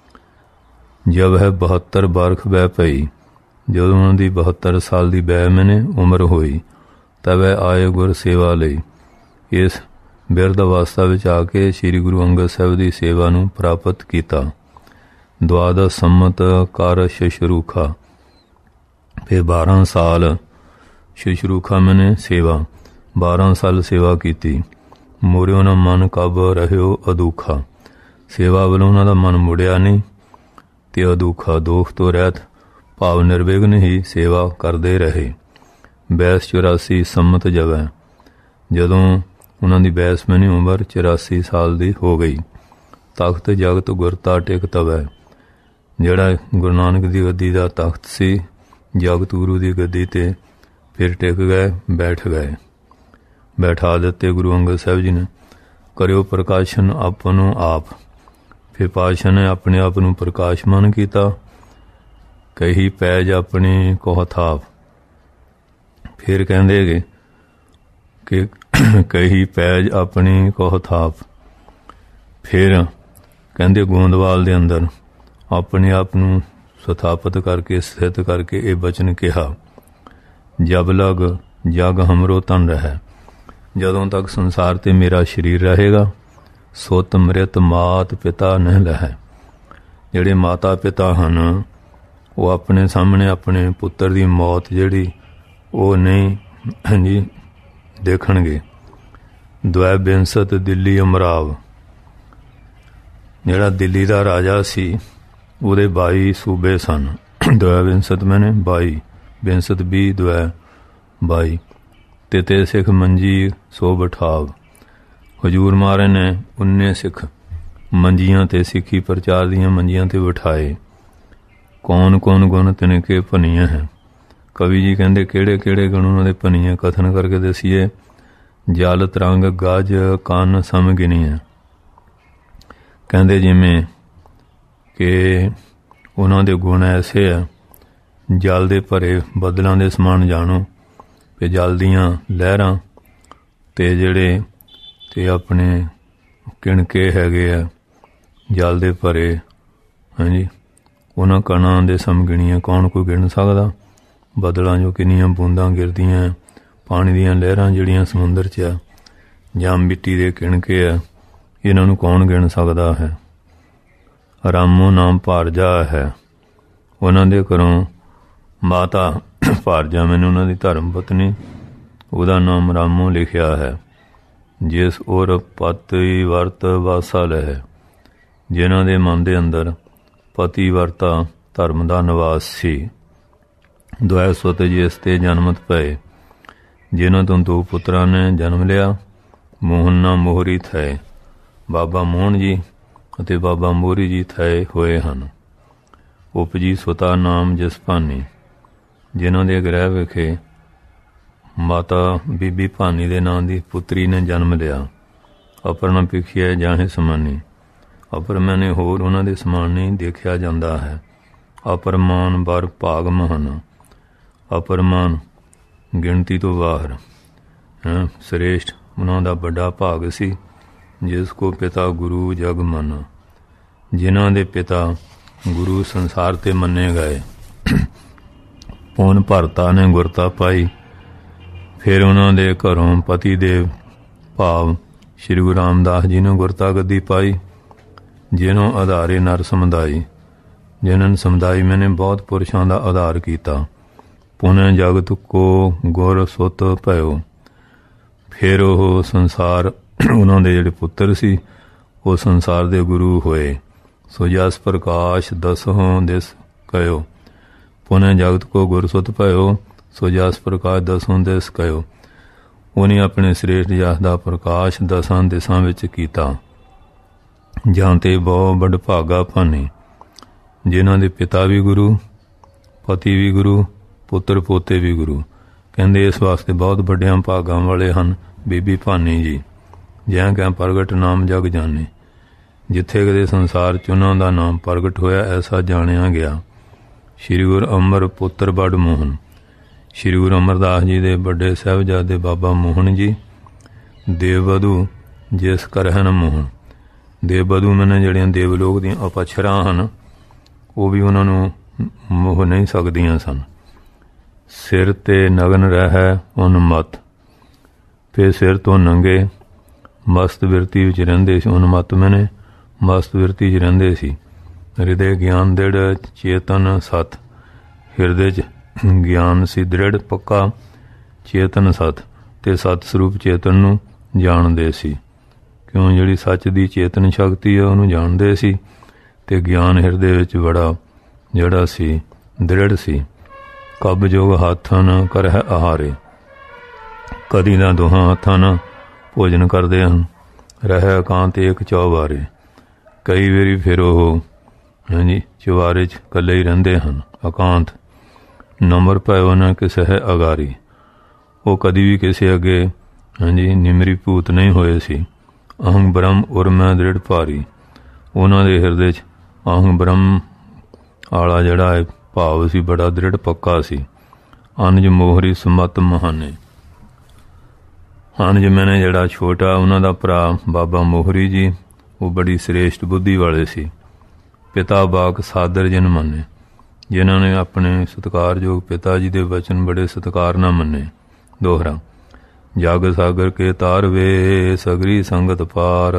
ਜਬ ਹੈ 72 ਬਰਖ ਬਹਿ ਪਈ, ਜਦੋਂ ਉਹਨਾਂ ਦੀ 72 ਸਾਲ ਦੀ ਬਹਿ ਮੈਨੇ ਉਮਰ ਹੋਈ, ਤਬ ਆਏ ਗੁਰ ਸੇਵਾ ਲਈ। ਇਸ ਬਿਰਧ ਅਵਸਥਾ ਵਿੱਚ ਆ ਕੇ ਸ਼੍ਰੀ ਗੁਰੂ ਅੰਗਦ ਸਾਹਿਬ ਦੀ ਸੇਵਾ ਨੂੰ ਪ੍ਰਾਪਤ ਕੀਤਾ। ਦੁਆਦਸ ਸੰਮਤ ਕਰ ਸ਼ੁਸ਼ਰੂਖਾ, ਫਿਰ 12 ਸਾਲ ਸ਼ੁਸ਼ਰੂਖਾ ਮੈਨੇ ਸੇਵਾ, 12 ਸਾਲ ਸੇਵਾ ਕੀਤੀ। ਮੋਰਿਓ ਨਾ ਮਨ ਕਬ ਰਹਿਓ ਅਦੂਖਾ, ਸੇਵਾ ਵੱਲੋਂ ਉਹਨਾਂ ਦਾ ਮਨ ਮੁੜਿਆ ਨਹੀਂ ਤੇ ਅਦੂਖਾ ਦੋਖ ਤੋਂ ਰਹਿਤ ਭਾਵ ਨਿਰਵਿਘਨ ਹੀ ਸੇਵਾ ਕਰਦੇ ਰਹੇ। ਬੈਸ 84 ਸੰਮਤ ਜਵੈ, ਜਦੋਂ ਉਹਨਾਂ ਦੀ ਬੈਸ ਮੈਨੀ ਉਮਰ 84 ਸਾਲ ਦੀ ਹੋ ਗਈ। ਤਖਤ ਜਗਤ ਗੁਰਤਾ ਟਿਕ ਤਵੈ, ਜਿਹੜਾ ਗੁਰੂ ਨਾਨਕ ਦੀ ਗੱਦੀ ਦਾ ਤਖਤ ਸੀ, ਜਗਤ ਗੁਰੂ ਦੀ ਗੱਦੀ ਤੇ ਫਿਰ ਟਿਕ ਗਏ, ਬੈਠ ਗਏ, ਬੈਠਾ ਦਿੱਤੇ ਗੁਰੂ ਅੰਗਦ ਸਾਹਿਬ ਜੀ ਨੇ। ਕਰਿਓ ਪ੍ਰਕਾਸ਼ਨ ਆਪਨੋ ਆਪ, ਫਿਰ ਪਾਤਸ਼ਾਹ ਨੇ ਆਪਣੇ ਆਪ ਨੂੰ ਪ੍ਰਕਾਸ਼ਮਾਨ ਕੀਤਾ। ਕਹੀ ਪੈਜ ਆਪਣੀ ਕੋਹ ਥਾਪ, ਫਿਰ ਕਹਿੰਦੇ ਹੈਗੇ ਕਿ ਕਹੀ ਪੈਜ ਆਪਣੀ ਕੋਹ ਥਾਪ, ਫਿਰ ਕਹਿੰਦੇ ਗੋਂਦਵਾਲ ਦੇ ਅੰਦਰ ਆਪਣੇ ਆਪ ਨੂੰ ਸਥਾਪਿਤ ਕਰਕੇ ਸਥਿਤ ਕਰਕੇ ਇਹ ਬਚਨ ਕਿਹਾ, ਜਬ ਲਗ ਜਗ ਹਮਰੋ ਤਨ ਰਹਿ, ਜਦੋਂ ਤੱਕ ਸੰਸਾਰ ਤੇ ਮੇਰਾ ਸਰੀਰ ਰਹੇਗਾ, ਸੁਤ ਮ੍ਰਿਤ ਮਾਤ ਪਿਤਾ ਨਹੀਂ ਲਹੈ। ਜਿਹੜੇ ਮਾਤਾ ਪਿਤਾ ਹਨ ਉਹ ਆਪਣੇ ਸਾਹਮਣੇ ਆਪਣੇ ਪੁੱਤਰ ਦੀ ਮੌਤ ਜਿਹੜੀ ਉਹ ਨਹੀਂ ਦੇਖਣਗੇ। ਦੁਐ ਬਿੰਸਤ ਦਿੱਲੀ ਅਮਰਾਵ, ਜਿਹੜਾ ਦਿੱਲੀ ਦਾ ਰਾਜਾ ਸੀ ਉਹਦੇ 22 ਸੂਬੇ ਸਨ। ਦੁਐ ਬਿੰਸਤ ਮੈਨੇ 22, ਬਿੰਸਤ 20 ਦੁਐ 22। ਤੇ ਸਿੱਖ ਮੰਜੀ ਸੋ ਬਿਠਾਵ, ਹਜੂਰ ਮਹਾਰਾਜ ਨੇ 19 ਸਿੱਖ ਮੰਜੀਆਂ ਤੇ ਸਿੱਖੀ ਪ੍ਰਚਾਰ ਦੀਆਂ ਮੰਜੀਆਂ ਤੇ ਬਿਠਾਏ। ਕੌਣ ਕੌਣ ਗੁਣ ਤਿਨਕੇ ਭਨੀਆਂ ਹੈ, ਕਵੀ ਜੀ ਕਹਿੰਦੇ ਕਿਹੜੇ ਕਿਹੜੇ ਗੁਣ ਉਹਨਾਂ ਦੇ ਭਨੀਆਂ ਕਥਨ ਕਰਕੇ ਦੱਸੀਏ। ਜਲ ਤਰੰਗ ਗਜ ਕੰਨ ਸਮ ਗਿਣੀਆਂ, ਕਹਿੰਦੇ ਜਿਵੇਂ ਕਿ ਉਹਨਾਂ ਦੇ ਗੁਣ ਐਸੇ ਆ, ਜਲ ਦੇ ਭਰੇ ਬੱਦਲਾਂ ਦੇ ਸਮਾਨ ਜਾਣੋ, ਤੇ ਜਲ ਦੀਆਂ ਲਹਿਰਾਂ ਤੇ ਜਿਹੜੇ ਤੇ ਆਪਣੇ ਕਿਣਕੇ ਹੈਗੇ ਆ ਜਲ ਦੇ ਭਰੇ, ਹਾਂਜੀ, ਉਹਨਾਂ ਕਣਾਂ ਦੇ ਸਮਗਿਣੀਆਂ ਕੌਣ ਕੋਈ ਗਿਣ ਸਕਦਾ। ਬੱਦਲਾਂ ਜੋ ਕਿੰਨੀਆਂ ਬੂੰਦਾਂ ਗਿਰਦੀਆਂ, ਪਾਣੀ ਦੀਆਂ ਲਹਿਰਾਂ ਜਿਹੜੀਆਂ ਸਮੁੰਦਰ 'ਚ ਆ, ਜਾਂ ਮਿੱਟੀ ਦੇ ਕਿਣਕੇ ਆ, ਇਹਨਾਂ ਨੂੰ ਕੌਣ ਗਿਣ ਸਕਦਾ ਹੈ। ਰਾਮੋ ਨਾਮ ਭਾਰਜਾ ਹੈ, ਉਹਨਾਂ ਦੇ ਘਰੋਂ ਮਾਤਾ ਭਾਰਜਾ ਮੈਨੂੰ ਉਹਨਾਂ ਦੀ ਧਰਮ ਪਤਨੀ, ਉਹਦਾ ਨਾਮ ਰਾਮੋ ਲਿਖਿਆ ਹੈ। ਜਿਸ ਔਰ ਪਤੀ ਵਰਤ ਵਾਸਾ ਲਹਿ, ਜਿਨ੍ਹਾਂ ਦੇ ਮਨ ਦੇ ਅੰਦਰ ਪਤੀ ਵਰਤਾ ਧਰਮ ਦਾ ਨਿਵਾਸ ਸੀ। ਦੁਐ ਸੁਤ ਜਿਸ ਤੇ ਜਨਮਤ ਪਏ, ਜਿਨ੍ਹਾਂ ਤੋਂ 2 ਪੁੱਤਰਾਂ ਨੇ ਜਨਮ ਲਿਆ। ਮੋਹਨਾ ਮੋਹਰੀ ਥੈ, ਬਾਬਾ ਮੋਹਨ ਜੀ ਅਤੇ ਬਾਬਾ ਮੋਹਰੀ ਜੀ ਥੈ ਹੋਏ ਹਨ। ਉਪਜੀ ਸੁਤਾ ਨਾਮ ਜਿਸ ਭਾਨੀ, ਜਿਨ੍ਹਾਂ ਦੇ ਗ੍ਰਹਿ ਵਿਖੇ ਮਾਤਾ ਬੀਬੀ ਭਾਨੀ ਦੇ ਨਾਂ ਦੀ ਪੁੱਤਰੀ ਨੇ ਜਨਮ ਲਿਆ। ਅਪਰ ਨ ਪਿਖਿਆ ਜਾਹੇ ਸਮਾਨੀ, ਅਪਰ ਮੈਨੇ ਹੋਰ ਉਹਨਾਂ ਦੇ ਸਮਾਨ ਨਹੀਂ ਦੇਖਿਆ ਜਾਂਦਾ ਹੈ। ਅਪਰਮਾਨ ਬਰ ਭਾਗ ਮਹਾਨ, ਅਪਰਮਾਨ ਗਿਣਤੀ ਤੋਂ ਬਾਹਰ ਸ੍ਰੇਸ਼ਟ ਉਹਨਾਂ ਦਾ ਵੱਡਾ ਭਾਗ ਸੀ। ਜਿਸ ਕੋ ਪਿਤਾ ਗੁਰੂ ਜਗ ਮਨ, ਜਿਨ੍ਹਾਂ ਦੇ ਪਿਤਾ ਗੁਰੂ ਸੰਸਾਰ ਤੇ ਮੰਨੇ ਗਏ। ਪੂਨ ਭਰਤਾ ਨੇ ਗੁਰਤਾ ਪਾਈ। ਫਿਰ ਉਹਨਾਂ ਦੇ ਘਰੋਂ ਪਤੀ ਦੇਵ ਭਾਵ ਸ਼੍ਰੀ ਗੁਰੂ ਰਾਮਦਾਸ ਜੀ ਨੇ ਗੁਰਤਾ ਗੱਦੀ ਪਾਈ। ਜਿਹਨੋਂ ਆਧਾਰੇ ਨਰ ਸਮੁਦਾਇ, ਜਿਨ੍ਹਾਂ ਸਮੁਦਾਇ ਮੈਨੇ ਬਹੁਤ ਪੁਰਸ਼ਾਂ ਦਾ ਆਧਾਰ ਕੀਤਾ। ਪੁਨਹ ਜਗਤ ਕੋ ਗੁਰ ਸੁਤ ਭਇਓ। ਫਿਰ ਉਹ ਸੰਸਾਰ ਉਹਨਾਂ ਦੇ ਜਿਹੜੇ ਪੁੱਤਰ ਸੀ ਉਹ ਸੰਸਾਰ ਦੇ ਗੁਰੂ ਹੋਏ। ਸੋ ਜਸ ਪ੍ਰਕਾਸ਼ ਦਸੋਂ ਦਿਸ ਕਹਿਓ। ਪੁਨਹ ਜਗਤ ਕੋ ਗੁਰ ਸੁਤ ਭਇਓ, ਸੋ ਜਸ ਪ੍ਰਕਾਸ਼ ਦਸੋਂ ਦਿਸ ਕਹਿਓ। ਉਹਨੇ ਆਪਣੇ ਸ੍ਰੇਸ਼ਟ ਜਸ ਦਾ ਪ੍ਰਕਾਸ਼ ਦਸਾਂ ਦਿਸ਼ਾਂ ਵਿੱਚ ਕੀਤਾ। ਜਾਂ ਤੇ ਬਹੁ ਵੱਡ ਭਾਗਾ ਭਾਨੇ, ਜਿਨ੍ਹਾਂ ਦੇ ਪਿਤਾ ਵੀ ਗੁਰੂ, ਪਤੀ ਵੀ ਗੁਰੂ, ਪੁੱਤਰ ਪੋਤੇ ਵੀ ਗੁਰੂ। ਕਹਿੰਦੇ ਇਸ ਵਾਸਤੇ ਬਹੁਤ ਵੱਡਿਆਂ ਭਾਗਾਂ ਵਾਲੇ ਹਨ ਬੀਬੀ ਭਾਨੀ ਜੀ। ਜਿਆਂ ਕਹਿ ਪ੍ਰਗਟ ਨਾਮ ਜਗ ਜਾਣੇ, ਜਿੱਥੇ ਕਦੇ ਸੰਸਾਰ 'ਚ ਉਹਨਾਂ ਦਾ ਨਾਮ ਪ੍ਰਗਟ ਹੋਇਆ ਐਸਾ ਜਾਣਿਆ ਗਿਆ। ਸ਼੍ਰੀ ਗੁਰੂ ਅਮਰ ਪੁੱਤਰ ਬੜ ਮੋਹਨ, ਸ਼੍ਰੀ ਗੁਰੂ ਅਮਰਦਾਸ ਜੀ ਦੇ ਵੱਡੇ ਸਾਹਿਬਜ਼ਾਦੇ ਬਾਬਾ ਮੋਹਨ ਜੀ। ਦੇਵਬਧੂ ਜਿਸ ਕਰ ਹਨ ਮੋਹਨ, ਦੇਵਬਧੂ ਮੈਨੇ ਜਿਹੜੀਆਂ ਦੇਵਲੋਕ ਦੀਆਂ ਅਪਛਰਾਂ ਹਨ ਉਹ ਵੀ ਉਹਨਾਂ ਨੂੰ ਮੋਹ ਨਹੀਂ ਸਕਦੀਆਂ ਸਨ। ਸਿਰ ਤੇ ਨਗਨ ਰਹਿ ਉਨਮਤ, ਫਿਰ ਸਿਰ ਤੋਂ ਨੰਗੇ ਮਸਤ ਬਿਰਤੀ ਵਿੱਚ ਰਹਿੰਦੇ ਸੀ। ਉਨਮਤ ਮੈਨੇ ਮਸਤ ਬਿਰਤੀ 'ਚ ਰਹਿੰਦੇ ਸੀ। ਹਿਰਦੇ ਗਿਆਨ ਦ੍ਰਿੜ ਚੇਤਨ ਸਤ, ਹਿਰਦੇ 'ਚ ਗਿਆਨ ਸੀ ਦ੍ਰਿੜ ਪੱਕਾ, ਚੇਤਨ ਸਤ ਤੇ ਸਤ ਸਰੂਪ ਚੇਤਨ ਨੂੰ ਜਾਣਦੇ ਸੀ। ਕਿਉਂ ਜਿਹੜੀ ਸੱਚ ਦੀ ਚੇਤਨ ਸ਼ਕਤੀ ਹੈ ਉਹਨੂੰ ਜਾਣਦੇ ਸੀ ਤੇ ਗਿਆਨ ਹਿਰਦੇ ਵਿੱਚ ਬੜਾ ਜਿਹੜਾ ਸੀ ਦ੍ਰਿੜ ਸੀ। ਕਬ ਜੋਗ ਹੱਥਾਂ ਨਾ ਕਰਹਿ ਆਹਾਰੇ, ਕਦੀ ਨਾ ਦੋਹਾਂ ਹੱਥਾਂ ਨਾਲ ਭੋਜਨ ਕਰਦੇ ਹਨ। ਰਹਿ ਇਕਾਂਤ ਏਕ ਚੌਬਾਰੇ, ਕਈ ਵਾਰੀ ਫਿਰ ਉਹ ਚੁਬਾਰੇ 'ਚ ਇਕੱਲੇ ਹੀ ਰਹਿੰਦੇ ਹਨ। ਇਕਾਂਤ ਨੰਬਰ ਭਇਓ ਨਾ ਕਿਸੇ ਹੈ ਅਗਾਰੀ, ਉਹ ਕਦੀ ਵੀ ਕਿਸੇ ਅੱਗੇ ਨਿਮਰੀ ਭੂਤ ਨਹੀਂ ਹੋਏ ਸੀ। ਅਹੰ ਬ੍ਰਹਮ ਉਰ ਮੈਂ ਦ੍ਰਿੜ ਭਾਰੀ, ਉਹਨਾਂ ਦੇ ਹਿਰਦੇ 'ਚ ਅਹੰ ਬ੍ਰਹਮ ਵਾਲਾ ਜਿਹੜਾ ਹੈ ਭਾਵ ਸੀ ਬੜਾ ਦ੍ਰਿੜ ਪੱਕਾ ਸੀ। ਅਨਜ ਮੋਹਰੀ ਸਮਤ ਮਹਾਨੇ, ਅਨਜ ਮੈਨੇ ਜਿਹੜਾ ਛੋਟਾ ਉਹਨਾਂ ਦਾ ਭਰਾ ਬਾਬਾ ਮੋਹਰੀ ਜੀ ਉਹ ਬੜੀ ਸ੍ਰੇਸ਼ਟ ਬੁੱਧੀ ਵਾਲੇ ਸੀ। ਪਿਤਾ ਬਾਕ ਸਾਦਰ ਜਨ ਮੰਨੇ, ਜਿਨ੍ਹਾਂ ਨੇ ਆਪਣੇ ਸਤਿਕਾਰਯੋਗ ਪਿਤਾ ਜੀ ਦੇ ਵਚਨ ਬੜੇ ਸਤਿਕਾਰ ਨਾਲ ਮੰਨੇ। ਦੋਹਰਾ ਜਗ ਸਾਗਰ ਕੇ ਤਾਰ ਵੇ ਸਗਰੀ ਸੰਗਤ ਪਾਰ,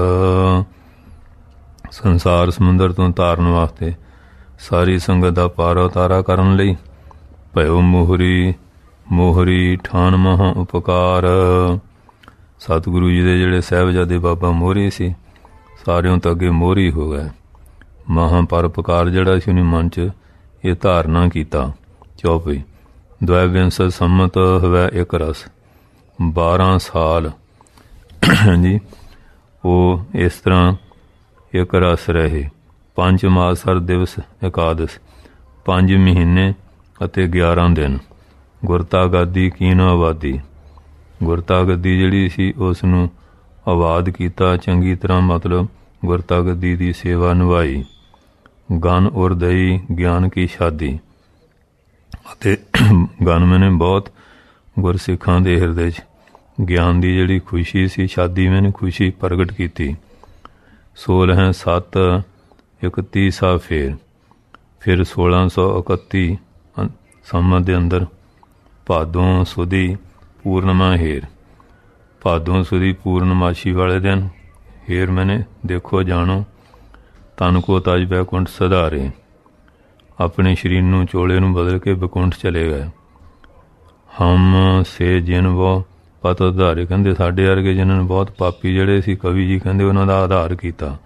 ਸੰਸਾਰ ਸਮੁੰਦਰ ਤੋਂ ਤਾਰਨ ਵਾਸਤੇ ਸਾਰੀ ਸੰਗਤ ਦਾ ਪਾਰ ਉਤਾਰਾ ਕਰਨ ਲਈ ਭਇਓ ਮੋਹਰੀ, ਮੋਹਰੀ ਠਾਨ ਮਹਾ ਉਪਕਾਰ। ਸਤਿਗੁਰੂ ਜੀ ਦੇ ਜਿਹੜੇ ਸਾਹਿਬਜ਼ਾਦੇ ਬਾਬਾ ਮੋਹਰੀ ਸੀ ਸਾਰਿਆਂ ਤੋਂ ਅੱਗੇ ਮੋਹਰੀ ਹੋ ਗਏ। ਮਹਾਂ ਪਰਉਪਕਾਰ ਜਿਹੜਾ ਸੀ ਉਹਨੇ ਮਨ 'ਚ ਇਹ ਧਾਰਨਾ ਕੀਤਾ। ਚੌਪਈ ਦਵੈਵਿੰਸ ਸੰਮਤ ਹੋਵੇ ਇੱਕ ਰਸ, 12 ਸਾਲ ਉਹ ਇਸ ਤਰ੍ਹਾਂ ਇੱਕ ਰਸ ਰਹੇ। 5 ਮਾਸ ਹਰ ਦਿਵਸ ਇਕਾਦਸ, 5 ਮਹੀਨੇ ਅਤੇ 11 ਦਿਨ। ਗੁਰਤਾ ਗਾਦੀ ਕੀਨ ਆਬਾਦੀ, ਗੁਰਤਾ ਗੱਦੀ ਜਿਹੜੀ ਸੀ ਉਸ ਨੂੰ ਆਬਾਦ ਕੀਤਾ ਚੰਗੀ ਤਰ੍ਹਾਂ, ਮਤਲਬ ਗੁਰਤਾ ਗੱਦੀ ਦੀ ਸੇਵਾ ਨਿਭਾਈ। ਗਨ ਉਰ ਦਈ ਗਿਆਨ ਕੀ ਸ਼ਾਦੀ, ਅਤੇ ਗਨ ਮੈਨੇ ਬਹੁਤ ਗੁਰਸਿੱਖਾਂ ਦੇ ਹਿਰਦੇ 'ਚ ਗਿਆਨ ਦੀ ਜਿਹੜੀ ਖੁਸ਼ੀ ਸੀ, ਸ਼ਾਦੀ ਮੈਨੇ ਖੁਸ਼ੀ ਪ੍ਰਗਟ ਕੀਤੀ। 16/7/31 ਸਾ ਫਿਰ 1631 ਸੰਮਤ ਦੇ ਅੰਦਰ ਭਾਦੋਂ ਸੁਦੀ ਪੂਰਨਮਾ ਹੇਰ, ਭਾਦੋਂ ਸੁਦੀ ਪੂਰਨਮਾਸ਼ੀ ਵਾਲੇ ਦਿਨ ਹੇਰ ਮੈਨੇ ਦੇਖੋ ਜਾਣੋ ਤਨ ਕੋ ਤਜ ਬੈਕੁੰਠ ਸਧਾਰੇ, ਆਪਣੇ ਸਰੀਰ ਨੂੰ ਚੋਲੇ ਨੂੰ ਬਦਲ ਕੇ ਬੈਕੁੰਠ ਚਲੇ ਗਏ। ਹਮ ਸੇ ਜਿਨ ਵੋ ਪਤ ਆਧਾਰੇ, ਕਹਿੰਦੇ ਸਾਡੇ ਵਰਗੇ ਜਿਨ੍ਹਾਂ ਨੇ ਬਹੁਤ ਪਾਪੀ ਜਿਹੜੇ ਸੀ ਕਵੀ ਜੀ ਕਹਿੰਦੇ ਉਹਨਾਂ ਦਾ ਆਧਾਰ ਕੀਤਾ।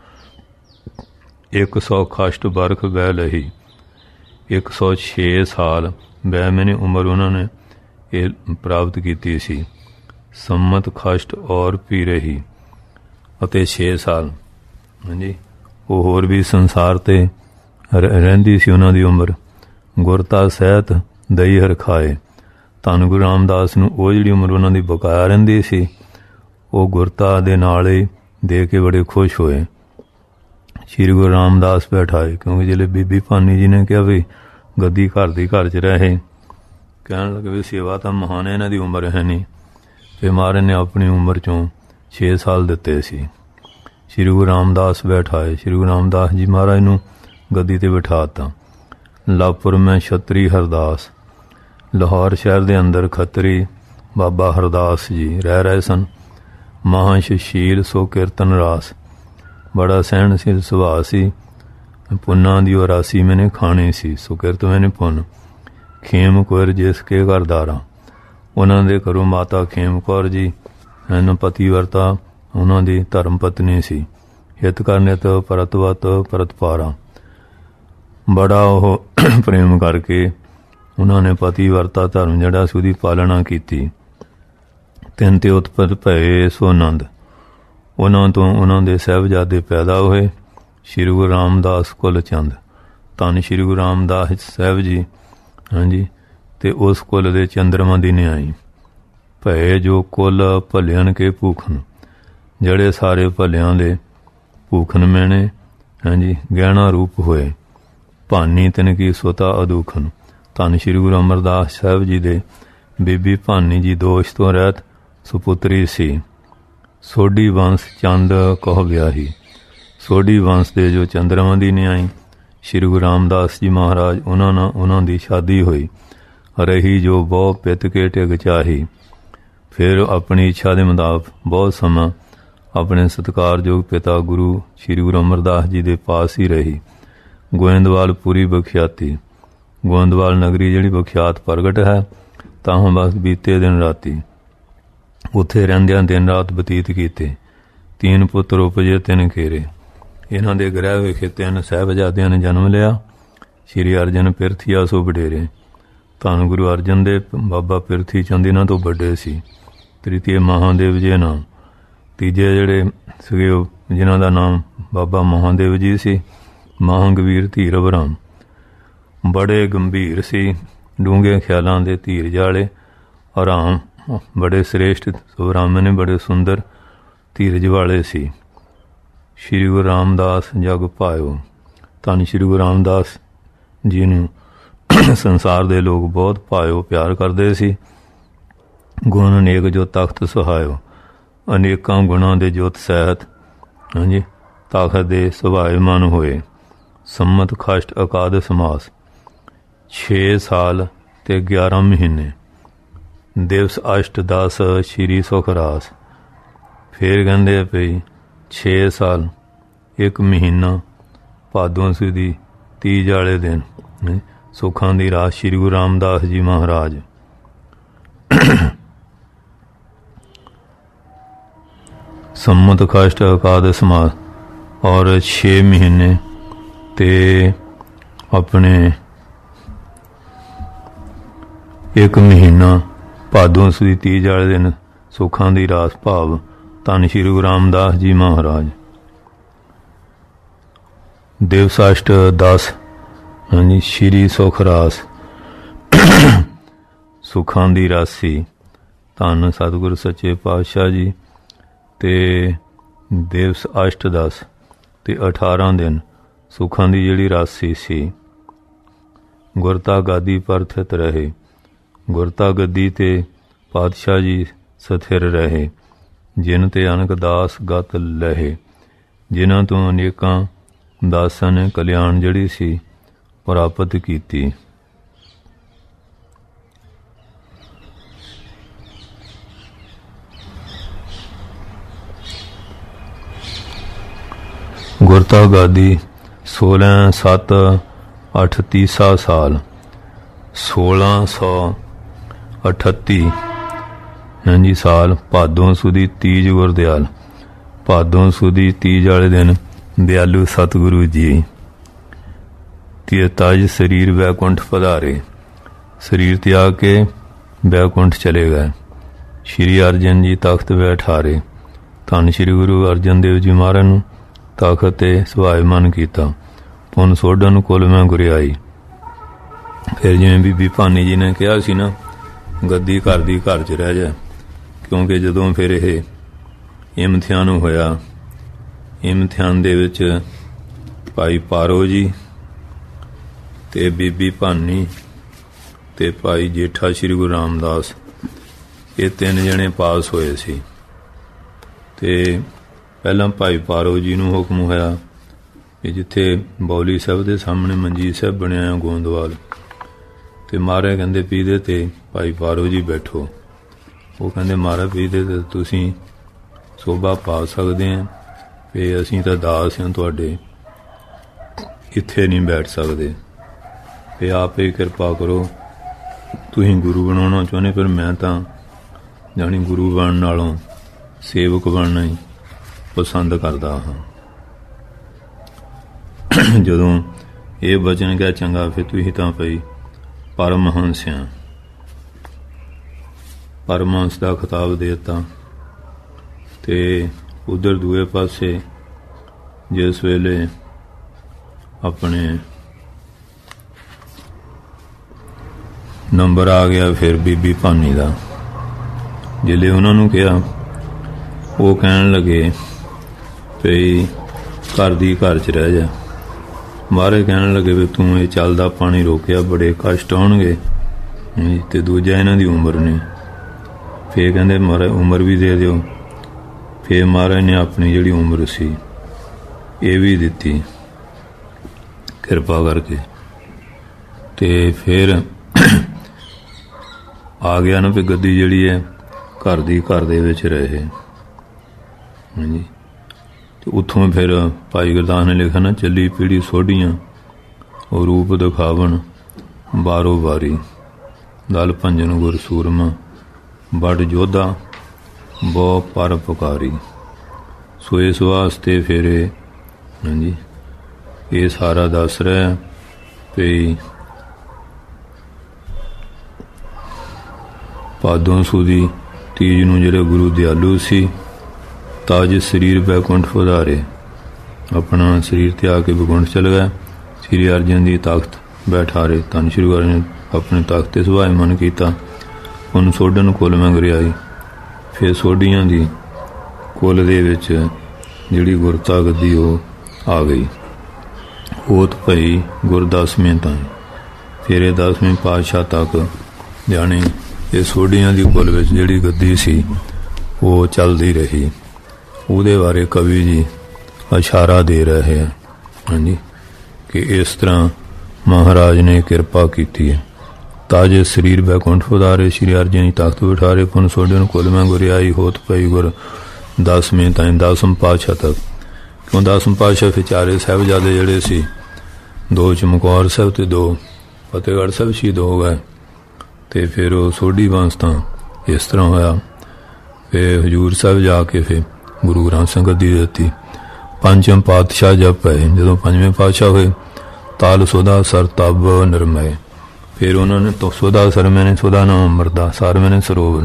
100 ਖਸ਼ਟ ਬਰਖ ਬਹਿ ਲਹੀ, 106 ਸਾਲ ਬਹਿ ਮੈਨੇ ਉਮਰ ਉਹਨਾਂ ਨੇ ਇਹ ਪ੍ਰਾਪਤ ਕੀਤੀ ਸੀ। ਸੰਮਤ ਖਸ਼ਟ ਔਰ ਪੀ ਰਹੀ ਅਤੇ 6 ਸਾਲ ਉਹ ਹੋਰ ਵੀ ਸੰਸਾਰ 'ਤੇ ਰਹਿੰਦੀ ਸੀ ਉਹਨਾਂ ਦੀ ਉਮਰ। ਗੁਰਤਾ ਸਹਿਤ ਦਈ ਹਰ ਖਾਏ, ਧੰਨ ਗੁਰੂ ਰਾਮਦਾਸ ਨੂੰ ਉਹ ਜਿਹੜੀ ਉਮਰ ਉਹਨਾਂ ਦੀ ਬਕਾਇਆ ਰਹਿੰਦੀ ਸੀ ਉਹ ਗੁਰਤਾ ਦੇ ਨਾਲ ਹੀ ਦੇ ਕੇ ਬੜੇ ਖੁਸ਼ ਹੋਏ। ਸ਼੍ਰੀ ਗੁਰੂ ਰਾਮਦਾਸ ਬੈਠਾਏ, ਕਿਉਂਕਿ ਜਿਹੜੇ ਬੀਬੀ ਭਾਨੀ ਜੀ ਨੇ ਕਿਹਾ ਵੀ ਗੱਦੀ ਘਰ ਦੀ ਘਰ 'ਚ ਰਹੇ, ਕਹਿਣ ਲੱਗੇ ਵੀ ਸੇਵਾ ਤਾਂ ਮਹਾਨ ਹੈ, ਇਹਨਾਂ ਦੀ ਉਮਰ ਹੈ ਨਹੀਂ। ਫਿਰ ਮਹਾਰਾਜ ਨੇ ਆਪਣੀ ਉਮਰ 'ਚੋਂ 6 ਸਾਲ ਦਿੱਤੇ ਸੀ। ਸ਼੍ਰੀ ਗੁਰੂ ਰਾਮਦਾਸ ਬੈਠਾਏ। ਸ਼੍ਰੀ ਗੁਰੂ ਰਾਮਦਾਸ ਜੀ ਮਹਾਰਾਜ ਨੂੰ ਗੱਦੀ 'ਤੇ ਬਿਠਾ ਦਿੱਤਾ। ਲਾਪੁਰ ਮੈਂ ਛਤਰੀ ਹਰਦਾਸ, ਲਾਹੌਰ ਸ਼ਹਿਰ ਦੇ ਅੰਦਰ ਖੱਤਰੀ ਬਾਬਾ ਹਰਦਾਸ ਜੀ ਰਹਿ ਰਹੇ ਸਨ। ਮਹਾਂ ਸੁਸ਼ੀਲ ਸੋ ਕੀਰਤਨ ਰਾਸ, ਬੜਾ ਸਹਿਣਸ਼ੀਲ ਸੁਭਾਅ ਸੀ। ਪੁੰਨਾਂ ਦੀ ਉਹ ਰਾਸੀ ਮੈਨੇ ਖਾਣੀ ਸੀ, ਸੋ ਕਿਰਤ ਮੈਨੇ ਪੁੰਨ। ਖੇਮ ਕੌਰ ਜਿਸ ਕੇ ਘਰਦਾਰਾ, ਉਹਨਾਂ ਦੇ ਘਰੋਂ ਮਾਤਾ ਖੇਮ ਕੌਰ ਜੀ ਹਨ ਪਤੀਵਰਤਾ, ਉਹਨਾਂ ਦੀ ਧਰਮ ਪਤਨੀ ਸੀ। ਹਿਤ ਕਰਨਿਤ ਪਰਤਵਤ ਪਰਤਪਾਰਾ, ਬੜਾ ਉਹ ਪ੍ਰੇਮ ਕਰਕੇ ਉਹਨਾਂ ਨੇ ਪਤੀਵਰਤਾ ਧਰਮ ਜਿਹੜਾ ਸੀ ਉਹਦੀ ਪਾਲਣਾ ਕੀਤੀ। ਤਿੰਨ ਤੇ ਉਤਪਤ ਭਏ ਸੋ ਆਨੰਦ, ਉਹਨਾਂ ਤੋਂ ਉਹਨਾਂ ਦੇ ਸਾਹਿਬਜ਼ਾਦੇ ਪੈਦਾ ਹੋਏ। ਸ਼੍ਰੀ ਗੁਰੂ ਰਾਮਦਾਸ ਕੁਲ ਚੰਦ, ਧੰਨ ਸ਼੍ਰੀ ਗੁਰੂ ਰਾਮਦਾਸ ਸਾਹਿਬ ਜੀ, ਹਾਂਜੀ, ਤੇ ਉਸ ਕੁਲ ਦੇ ਚੰਦਰਮਾ ਦੀ ਨਿਆਈ। ਭਏ ਜੋ ਕੁਲ ਭਲਿਆਨ ਕੇ ਭੂਖਨ, ਜਿਹੜੇ ਸਾਰੇ ਭਲਿਆਂ ਦੇ ਭੂਖਨ ਮੈਨੇ, ਹਾਂਜੀ, ਗਹਿਣਾ ਰੂਪ ਹੋਏ। ਭਾਨੀ ਤਿਨ ਕੀ ਸੁਤਾ ਅਦੂਖਨ, ਧੰਨ ਸ਼੍ਰੀ ਗੁਰੂ ਅਮਰਦਾਸ ਸਾਹਿਬ ਜੀ ਦੇ ਬੀਬੀ ਭਾਨੀ ਜੀ ਦੋਸ਼ ਤੋਂ ਰਹਿਤ ਸੁਪੁੱਤਰੀ ਸੀ। ਸੋਢੀ ਵੰਸ਼ ਚੰਦ ਕਹ ਵਿਆਹੀ, ਸੋਢੀ ਵੰਸ਼ ਦੇ ਜੋ ਚੰਦਰਮਾ ਦੀ ਨਿਆਈ ਸ਼੍ਰੀ ਗੁਰੂ ਰਾਮਦਾਸ ਜੀ ਮਹਾਰਾਜ, ਉਹਨਾਂ ਨਾਲ ਉਹਨਾਂ ਦੀ ਸ਼ਾਦੀ ਹੋਈ। ਰਹੀ ਜੋ ਬਹੁ ਪਿੱਤ ਕੇ ਟਿਕ ਚਾਹੀ, ਫਿਰ ਆਪਣੀ ਇੱਛਾ ਦੇ ਮੁਤਾਬਕ ਬਹੁਤ ਸਮਾਂ ਆਪਣੇ ਸਤਿਕਾਰਯੋਗ ਪਿਤਾ ਗੁਰੂ ਸ਼੍ਰੀ ਗੁਰੂ ਅਮਰਦਾਸ ਜੀ ਦੇ ਪਾਸ ਹੀ ਰਹੀ। ਗੋਇੰਦਵਾਲ ਪੂਰੀ ਬਖਿਆਤੀ, ਗੋਇੰਦਵਾਲ ਨਗਰੀ ਜਿਹੜੀ ਬਖਿਆਤ ਪ੍ਰਗਟ ਹੈ, ਤਾਂ ਬਸ ਬੀਤੇ ਦਿਨ ਰਾਤੀ ਉੱਥੇ ਰਹਿੰਦਿਆਂ ਦਿਨ ਰਾਤ ਬਤੀਤ ਕੀਤੇ। 3 ਪੁੱਤਰ ਉਪਜੇ 3 ਘੇਰੇ, ਇਹਨਾਂ ਦੇ ਗ੍ਰਹਿ ਵਿਖੇ 3 ਸਾਹਿਬਜ਼ਾਦਿਆਂ ਨੇ ਜਨਮ ਲਿਆ। ਸ਼੍ਰੀ ਅਰਜਨ ਪਿਰਥੀਆ ਸੋ ਵਡੇਰੇ, ਧੰਨ ਗੁਰੂ ਅਰਜਨ ਦੇਵ ਬਾਬਾ ਪਿਰਥੀ ਚੰਦ ਇਹਨਾਂ ਤੋਂ ਵੱਡੇ ਸੀ। ਤ੍ਰਿਤੀਏ ਮਹਾਦੇਵ ਜੀ ਨਾਮ, ਤੀਜੇ ਜਿਹੜੇ ਸੀਗੇ ਉਹ ਜਿਨ੍ਹਾਂ ਦਾ ਨਾਮ ਬਾਬਾ ਮਹਾਦੇਵ ਜੀ ਸੀ। ਮਹਾਂਗਵੀਰ ਧੀਰ ਬ੍ਰਹਮ, ਬੜੇ ਗੰਭੀਰ ਸੀ, ਡੂੰਘੇ ਖਿਆਲਾਂ ਦੇ ਧੀਰਜ ਵਾਲੇ। ਆਰਾਮ ਬੜੇ ਸ੍ਰੇਸ਼ਟ ਬ੍ਰਾਹਮਣ ਨੇ, ਬੜੇ ਸੁੰਦਰ ਧੀਰਜ ਵਾਲੇ ਸੀ। ਸ਼੍ਰੀ ਗੁਰੂ ਰਾਮਦਾਸ ਜਗ ਭਾਇਓ, ਧੰਨ ਸ਼੍ਰੀ ਗੁਰੂ ਰਾਮਦਾਸ ਜੀ ਨੂੰ ਸੰਸਾਰ ਦੇ ਲੋਕ ਬਹੁਤ ਭਾਇਓ, ਪਿਆਰ ਕਰਦੇ ਸੀ। ਗੁਣ ਅਨੇਕ ਜੋ ਤਖਤ ਸੁਹਾਇਓ, ਅਨੇਕਾਂ ਗੁਣਾਂ ਦੇ ਜੋਤ ਸਹਿਤ, ਹਾਂਜੀ, ਤਾਕਤ ਦੇ ਸੁਭਾਏਮਾਨ ਹੋਏ। ਸੰਮਤ ਖਸ਼ਟ ਅਕਾਦਸ ਮਾਸ, 6 ਸਾਲ ਤੇ 11 ਮਹੀਨੇ। ਦਿਵਸ ਅਸ਼ਟ 10 ਸ਼੍ਰੀ ਸੁਖਰਾਸ, ਫਿਰ ਕਹਿੰਦੇ ਪਈ 6 ਸਾਲ 1 ਮਹੀਨਾ ਭਾਦੋਂ ਸੁਦੀ 30 ਵਾਲੇ ਦਿਨ ਸੁੱਖਾਂ ਦੀ ਰਾਤ ਸ਼੍ਰੀ ਗੁਰੂ ਰਾਮਦਾਸ ਜੀ ਮਹਾਰਾਜ। ਸੰਮਤ ਕਸ਼ਟ ਅਕਾਦਸ ਮਾਸ ਔਰ 6 ਮਹੀਨੇ ਤੇ ਆਪਣੇ 1 ਮਹੀਨਾ ਭਾਦੋਂ ਸੁਦੀ 30 ਵਾਲੇ ਦਿਨ ਸੁੱਖਾਂ ਦੀ ਰਾਸ, ਭਾਵ ਧੰਨ ਸ਼੍ਰੀ ਗੁਰੂ ਰਾਮਦਾਸ ਜੀ ਮਹਾਰਾਜ। ਦਿਵਸ ਅਸ਼ਟ 10, ਹਾਂਜੀ, ਸ਼੍ਰੀ ਸੁਖਰਾਸ, ਸੁੱਖਾਂ ਦੀ ਰਾਸੀ, ਧੰਨ ਸਤਿਗੁਰੂ ਸੱਚੇ ਪਾਤਸ਼ਾਹ ਜੀ। ਤੇ ਦਿਵਸ ਅਸ਼ਟ 10 ਤੇ 18 ਦਿਨ ਸੁੱਖਾਂ ਦੀ ਜਿਹੜੀ ਰਾਸੀ ਸੀ। ਗੁਰਤਾ ਗਾਦੀ ਪਰ ਸਥਿਤ ਰਹੇ, ਗੁਰਤਾ ਗੱਦੀ ਤੇ ਪਾਤਸ਼ਾਹ ਜੀ ਸਥਿਰ ਰਹੇ। ਜਿਨ ਤੇ ਅਨਕ ਦਾਸ ਗਤ ਲਹੇ, ਜਿਨ੍ਹਾਂ ਤੋਂ ਅਨੇਕਾਂ ਦਾਸਾਂ ਨੇ ਕਲਿਆਣ ਜਿਹੜੀ ਸੀ ਪ੍ਰਾਪਤ ਕੀਤੀ। ਗੁਰਤਾ ਗਾਦੀ 16/7/38 ਸਾਲ, 1638, ਹਾਂਜੀ, ਸਾਲ ਭਾਦੋਂ ਸੁਦੀ ਤੀਜ ਗੁਰਦਿਆਲ, ਭਾਦੋਂ ਸੁਦੀ ਤੀਜ ਵਾਲੇ ਦਿਨ ਦਿਆਲੂ ਸਤਿਗੁਰੂ ਜੀ ਤੇ ਤਾਜ ਸਰੀਰ ਵੈਕੁੰਠ ਪਧਾਰੇ, ਸਰੀਰ ਤਿਆਗ ਕੇ ਵੈਕੁੰਠ ਚਲੇ ਗਏ। ਸ਼੍ਰੀ ਅਰਜਨ ਜੀ ਤਖਤ ਬੈਠਾਰੇ, ਧੰਨ ਸ਼੍ਰੀ ਗੁਰੂ ਅਰਜਨ ਦੇਵ ਜੀ ਮਹਾਰਾਜ ਨੂੰ ਤਖਤ ਤੇ ਸੁਭਾਏਮਾਨ ਕੀਤਾ। ਪੁੰਨ ਸੋਢਣ ਕੁਲ ਮੈਂ ਗੁਰਿਆਈ। ਫਿਰ ਜਿਵੇਂ ਬੀਬੀ ਭਾਨੀ ਜੀ ਨੇ ਕਿਹਾ ਸੀ ਨਾ ਗੱਦੀ ਘਰ ਦੀ ਘਰ 'ਚ ਰਹਿ ਜਾ, ਕਿਉਂਕਿ ਜਦੋਂ ਫਿਰ ਇਹ ਇਮਤਿਹਾਨ ਹੋਇਆ, ਇਮਤਿਹਾਨ ਦੇ ਵਿੱਚ ਭਾਈ ਪਾਰੋ ਜੀ ਤੇ ਬੀਬੀ ਭਾਨੀ ਤੇ ਭਾਈ ਜੇਠਾ ਸ੍ਰੀ ਗੁਰੂ ਰਾਮਦਾਸ, ਇਹ 3 ਜਣੇ ਪਾਸ ਹੋਏ ਸੀ। ਤੇ ਪਹਿਲਾਂ ਭਾਈ ਪਾਰੋ ਜੀ ਨੂੰ ਹੁਕਮ ਹੋਇਆ ਕਿ ਜਿੱਥੇ ਬੌਲੀ ਸਾਹਿਬ ਦੇ ਸਾਹਮਣੇ ਮਨਜੀਤ ਸਾਹਿਬ ਬਣਿਆ ਗੋਂਦਵਾਲ, ਤੇ ਮਹਾਰਾਜ ਕਹਿੰਦੇ ਪੀਦੇ ਤੇ ਭਾਈ ਪਾਰੋ ਜੀ ਬੈਠੋ। ਉਹ ਕਹਿੰਦੇ ਮਹਾਰਾਜ ਪੀਦੇ ਤੇ ਤੁਸੀਂ ਸੋਭਾ ਪਾ ਸਕਦੇ ਆ, ਵੀ ਅਸੀਂ ਤਾਂ ਦਾਸ ਹਾਂ ਤੁਹਾਡੇ, ਇੱਥੇ ਨਹੀਂ ਬੈਠ ਸਕਦੇ, ਵੀ ਆਪ ਹੀ ਕਿਰਪਾ ਕਰੋ, ਤੁਸੀਂ ਗੁਰੂ ਬਣਾਉਣਾ ਚਾਹੁੰਦੇ, ਪਰ ਮੈਂ ਤਾਂ ਜਾਣੀ ਗੁਰੂ ਬਣਨ ਨਾਲੋਂ ਸੇਵਕ ਬਣਨਾ ਹੀ ਪਸੰਦ ਕਰਦਾ ਹਾਂ। ਜਦੋਂ ਇਹ ਬਚਨ ਗਿਆ ਚੰਗਾ, ਫਿਰ ਤੁਸੀਂ ਤਾਂ ਪਈ ਪਰਮਹੰਸ ਆ, ਪਰਮਹੰਸ ਦਾ ਖਿਤਾਬ ਦੇ ਦਿੱਤਾ। ਤੇ ਉਧਰ ਦੂਏ ਪਾਸੇ ਜਿਸ ਵੇਲੇ ਆਪਣੇ ਨੰਬਰ ਆ ਗਿਆ ਫਿਰ ਬੀਬੀ ਭਾਨੀ ਦਾ, ਜਿਹੜੇ ਉਹਨਾਂ ਨੂੰ ਕਿਹਾ, ਉਹ ਕਹਿਣ ਲੱਗੇ ਵੀ ਘਰ ਦੀ ਘਰ 'ਚ ਰਹਿ ਜਾ। ਮਹਾਰਾਜ ਕਹਿਣ ਲੱਗੇ ਵੀ ਤੂੰ ਇਹ ਚੱਲਦਾ ਪਾਣੀ ਰੋਕਿਆ, ਬੜੇ ਕਸ਼ਟ ਆਉਣਗੇ, ਤੇ ਦੂਜਾ ਇਹਨਾਂ ਦੀ ਉਮਰ ਨਹੀਂ। ਫਿਰ ਕਹਿੰਦੇ ਮਹਾਰਾਜ ਉਮਰ ਵੀ ਦੇ ਦਿਓ। ਫਿਰ ਮਹਾਰਾਜ ਨੇ ਆਪਣੀ ਜਿਹੜੀ ਉਮਰ ਸੀ ਇਹ ਵੀ ਦਿੱਤੀ ਕਿਰਪਾ ਕਰਕੇ। ਤੇ ਫਿਰ ਆ ਗਿਆ ਨਾ ਵੀ ਗੱਦੀ ਜਿਹੜੀ ਹੈ ਘਰ ਦੀ ਘਰ ਦੇ ਵਿੱਚ ਰਹੇ। ਹਾਂਜੀ, ਤੇ ਉੱਥੋਂ ਫਿਰ ਭਾਈ ਗੁਰਦਾਸ ਨੇ ਲਿਖਿਆ ਨਾ, ਚੱਲੀ ਪੀੜੀ ਸੋਢੀਆਂ ਉਹ ਰੂਪ ਦਿਖਾਵਣ ਬਾਰੋ ਬਾਰੀ, ਦਲ ਭੰਜਨ ਗੁਰ ਸੂਰਮਾ ਬੜ ਜੋਧਾ ਬਹੁ ਪਰ ਪੁਕਾਰੀ। ਸੋ ਇਸ ਵਾਸਤੇ ਫਿਰ ਹਾਂਜੀ ਇਹ ਸਾਰਾ ਦੱਸ ਰਿਹਾ ਵੀ ਭਾਦੋਂ ਸੁਦੀ ਤੀਜ ਨੂੰ ਜਿਹੜੇ ਗੁਰੂ ਦਿਆਲੂ ਸੀ, ਤਾਜ ਸਰੀਰ ਬੈਕੁੰਠ ਵਧਾਰੇ, ਆਪਣਾ ਸਰੀਰ ਤਿਆਗ ਕੇ ਬੈਕੁੰਠ ਚਲ ਗਿਆ। ਸ੍ਰੀ ਅਰਜਨ ਦੀ ਤਖਤ ਬੈਠਾਰੇ, ਧੰਨ ਸ੍ਰੀ ਗੁਰੂ ਨੇ ਆਪਣੇ ਤਖਤ ਤੇ ਸੁਭਾਇਮਾਨ ਕੀਤਾ। ਉਹਨੂੰ ਸੋਢਣ ਕੁਲ ਮੈਂ ਗੁਰਿਆਈ, ਫਿਰ ਸੋਢੀਆਂ ਦੀ ਕੁਲ ਦੇ ਵਿੱਚ ਜਿਹੜੀ ਗੁਰਤਾ ਗੱਦੀ ਉਹ ਆ ਗਈ। ਹੋਤ ਭਈ ਗੁਰ 10ਵੇਂ ਤਾਈਂ, ਫਿਰ ਇਹ 10ਵੇਂ ਪਾਤਸ਼ਾਹ ਤੱਕ ਜਾਣੀ ਇਹ ਸੋਢੀਆਂ ਦੀ ਕੁਲ ਵਿੱਚ ਜਿਹੜੀ ਗੱਦੀ ਸੀ ਉਹ ਚੱਲਦੀ ਰਹੀ। ਉਹਦੇ ਬਾਰੇ ਕਵੀ ਜੀ ਇਸ਼ਾਰਾ ਦੇ ਰਹੇ ਹੈ ਹਾਂਜੀ ਕਿ ਇਸ ਤਰ੍ਹਾਂ ਮਹਾਰਾਜ ਨੇ ਕਿਰਪਾ ਕੀਤੀ ਹੈ। ਤਾਜੇ ਸਰੀਰ ਬੈਕੁੰਠ ਵਧਾਰੇ, ਸ਼੍ਰੀ ਅਰਜਨ ਦੀ ਤਖਤ ਬਿਠਾਰੇ, ਪੁਨ ਸੋਢਣ ਕੁਲ ਮੈਂ ਗੁਰਿਆਈ, ਹੋਤ ਪਈ ਗੁਰ 10ਵੇਂ ਤਾਈਂ, 10ਮ ਪਾਤਸ਼ਾਹ ਤੱਕ। ਕਿਉਂ 10ਮ ਪਾਤਸ਼ਾਹ ਫਿਰ ਚਾਰੇ ਸਾਹਿਬਜ਼ਾਦੇ ਜਿਹੜੇ ਸੀ, 2 ਚਮਕੌਰ ਸਾਹਿਬ ਤੇ 2 ਫਤਿਹਗੜ੍ਹ ਸਾਹਿਬ ਸ਼ਹੀਦ ਹੋ ਗਏ। ਤੇ ਫਿਰ ਉਹ ਸੋਢੀ ਵੰਸ਼ ਤਾਂ ਇਸ ਤਰ੍ਹਾਂ ਹੋਇਆ। ਫਿਰ ਹਜ਼ੂਰ ਸਾਹਿਬ ਜਾ ਕੇ ਫਿਰ ਗੁਰੂ ਗ੍ਰੰਥ ਸਾਹਿਬ ਗੱਦੀ ਦਿੱਤੀ। 5ਮ ਪਾਤਸ਼ਾਹ ਜਦ ਪਏ, ਜਦੋਂ 5ਵੇਂ ਪਾਤਸ਼ਾਹ ਹੋਏ, ਤਾਲ ਸੁਦਾ ਸਰ ਤਬ ਨਿਰਮੈ, ਫਿਰ ਉਹਨਾਂ ਨੇ ਸੁਦਾ ਸਰਮੇ ਨੇ, ਸੁਦਾ ਨਾਮ ਅੰਮ੍ਰਿਤਦਾਸ, ਸਰਮੇ ਨੇ ਸਰੋਵਰ,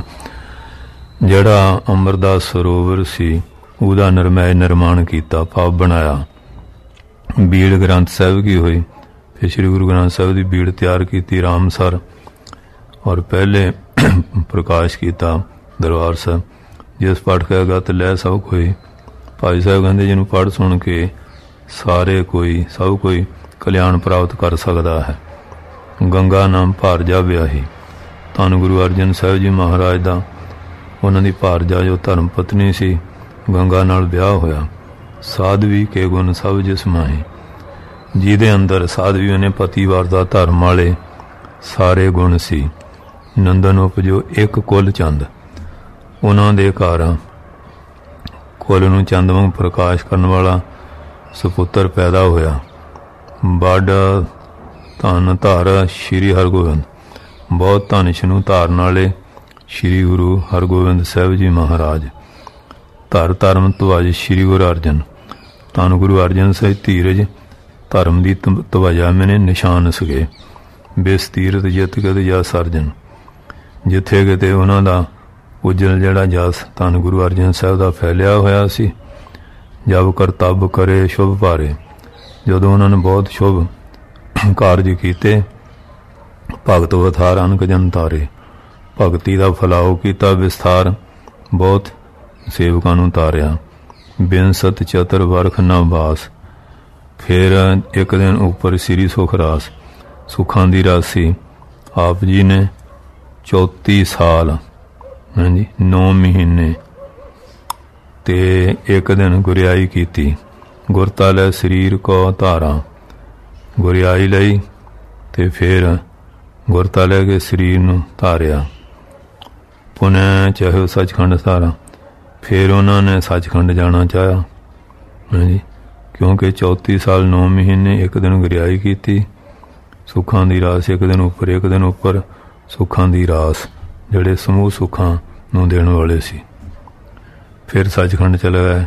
ਜਿਹੜਾ ਅੰਮ੍ਰਿਤਦਾਸ ਸਰੋਵਰ ਸੀ ਉਹਦਾ ਨਿਰਮੈ ਨਿਰਮਾਣ ਕੀਤਾ, ਭਾਵ ਬਣਾਇਆ। ਬੀੜ ਗ੍ਰੰਥ ਸਾਹਿਬ ਕੀ ਹੋਈ, ਫਿਰ ਸ੍ਰੀ ਗੁਰੂ ਗ੍ਰੰਥ ਸਾਹਿਬ ਦੀ ਬੀੜ ਤਿਆਰ ਕੀਤੀ ਰਾਮਸਰ, ਔਰ ਪਹਿਲੇ ਪ੍ਰਕਾਸ਼ ਕੀਤਾ ਦਰਬਾਰ ਸਾਹਿਬ। ਜਿਸ ਪੜ੍ਹ ਕੇ ਗਤ ਲੈ ਸਭ ਕੋਈ, ਭਾਈ ਸਾਹਿਬ ਕਹਿੰਦੇ ਜਿਹਨੂੰ ਪੜ੍ਹ ਸੁਣ ਕੇ ਸਾਰੇ ਕੋਈ ਸਭ ਕੋਈ ਕਲਿਆਣ ਪ੍ਰਾਪਤ ਕਰ ਸਕਦਾ ਹੈ। ਗੰਗਾ ਨਾਮ ਭਾਰਜਾ ਵਿਆਹੀ, ਧੰਨ ਗੁਰੂ ਅਰਜਨ ਸਾਹਿਬ ਜੀ ਮਹਾਰਾਜ ਦਾ ਉਹਨਾਂ ਦੀ ਭਾਰਜਾ ਜੋ ਧਰਮ ਪਤਨੀ ਸੀ, ਗੰਗਾ ਨਾਲ ਵਿਆਹ ਹੋਇਆ। ਸਾਧਵੀ ਕੇ ਗੁਣ ਸਭ ਜਿਸ ਮਾਹੀ, ਜਿਹਦੇ ਅੰਦਰ ਸਾਧਵੀ ਉਹਨੇ ਪਤੀਵਾਰ ਦਾ ਧਰਮ ਵਾਲੇ ਸਾਰੇ ਗੁਣ ਸੀ। ਨੰਦਨ ਉਪਜੋ ਇੱਕ ਕੁਲ ਚੰਦ, ਉਹਨਾਂ ਦੇ ਘਰ ਕੁਲ ਨੂੰ ਚੰਦ ਵਾਂਗ ਪ੍ਰਕਾਸ਼ ਕਰਨ ਵਾਲਾ ਸੁਪੁੱਤਰ ਪੈਦਾ ਹੋਇਆ। ਵੱਡ ਧਨ ਧਾਰ ਸ਼੍ਰੀ ਹਰਗੋਬਿੰਦ, ਬਹੁਤ ਧਨ ਛਨੂ ਧਾਰਨ ਵਾਲੇ ਸ਼੍ਰੀ ਗੁਰੂ ਹਰਗੋਬਿੰਦ ਸਾਹਿਬ ਜੀ ਮਹਾਰਾਜ। ਧਰ ਧਰਮ ਧਵਜ ਸ਼੍ਰੀ ਗੁਰੂ ਅਰਜਨ, ਧੰਨ ਗੁਰੂ ਅਰਜਨ ਸਾਹਿਬ ਧੀਰਜ ਧਰਮ ਦੀ ਧਵਜਾ ਮੈਨੇ ਨਿਸ਼ਾਨ ਸਗੇ। ਬਿਸ ਤੀਰਥ ਜਿੱਤ ਕਦੇ ਜਾ ਸਰਜਨ, ਜਿੱਥੇ ਕਿਤੇ ਉਹਨਾਂ ਦਾ ਉਜਲ ਜਿਹੜਾ ਜਸ ਧੰਨ ਗੁਰੂ ਅਰਜਨ ਸਾਹਿਬ ਦਾ ਫੈਲਿਆ ਹੋਇਆ ਸੀ। ਜਬ ਕਰਤੱਵ ਕਰੇ ਸ਼ੁਭ ਭਾਰੇ, ਜਦੋਂ ਉਹਨਾਂ ਨੇ ਬਹੁਤ ਸ਼ੁਭ ਕਾਰਜ ਕੀਤੇ, ਭਗਤ ਵਥਾਰ ਅਨਕ ਜਨ ਤਾਰੇ, ਭਗਤੀ ਦਾ ਫਲਾਓ ਕੀਤਾ ਵਿਸਥਾਰ, ਬਹੁਤ ਸੇਵਕਾਂ ਨੂੰ ਤਾਰਿਆ। ਬਿਨਸਤ ਚਤਰ ਵਰਖ ਨਾ ਬਾਸ। ਫਿਰ ਇੱਕ ਦਿਨ ਉੱਪਰ ਸ੍ਰੀ ਸੁਖ ਰਾਸ, ਸੁੱਖਾਂ ਦੀ ਰਾਸੀ ਆਪ ਜੀ ਨੇ 34 ਸਾਲ, ਹਾਂਜੀ 9 ਮਹੀਨੇ ਤੇ ਇੱਕ ਦਿਨ ਗੁਰਿਆਈ ਕੀਤੀ। ਗੁਰਤਾ ਲੈ ਸਰੀਰ ਕੋ ਧਾਰਾ, ਗੁਰਿਆਈ ਲਈ ਤੇ ਫਿਰ ਗੁਰਤਾ ਲੈ ਕੇ ਸਰੀਰ ਨੂੰ ਧਾਰਿਆ। ਪੁਨः ਚਾਹੇ ਸੱਚਖੰਡ ਧਾਰਾ, ਫਿਰ ਉਹਨਾਂ ਨੇ ਸੱਚਖੰਡ ਜਾਣਾ ਚਾਹਿਆ, ਹਾਂਜੀ ਕਿਉਂਕਿ 34 ਸਾਲ 9 ਮਹੀਨੇ ਇੱਕ ਦਿਨ ਗੁਰਿਆਈ ਕੀਤੀ। ਸੁੱਖਾਂ ਦੀ ਰਾਸ, ਇੱਕ ਦਿਨ ਉੱਪਰ ਇੱਕ ਦਿਨ ਉੱਪਰ ਸੁੱਖਾਂ ਦੀ ਰਾਸ, ਜਿਹੜੇ ਸਮੂਹ ਸੁੱਖਾਂ ਨੂੰ ਦੇਣ ਵਾਲੇ ਸੀ। ਫਿਰ ਸੱਚਖੰਡ ਚਲੇ ਗਏ।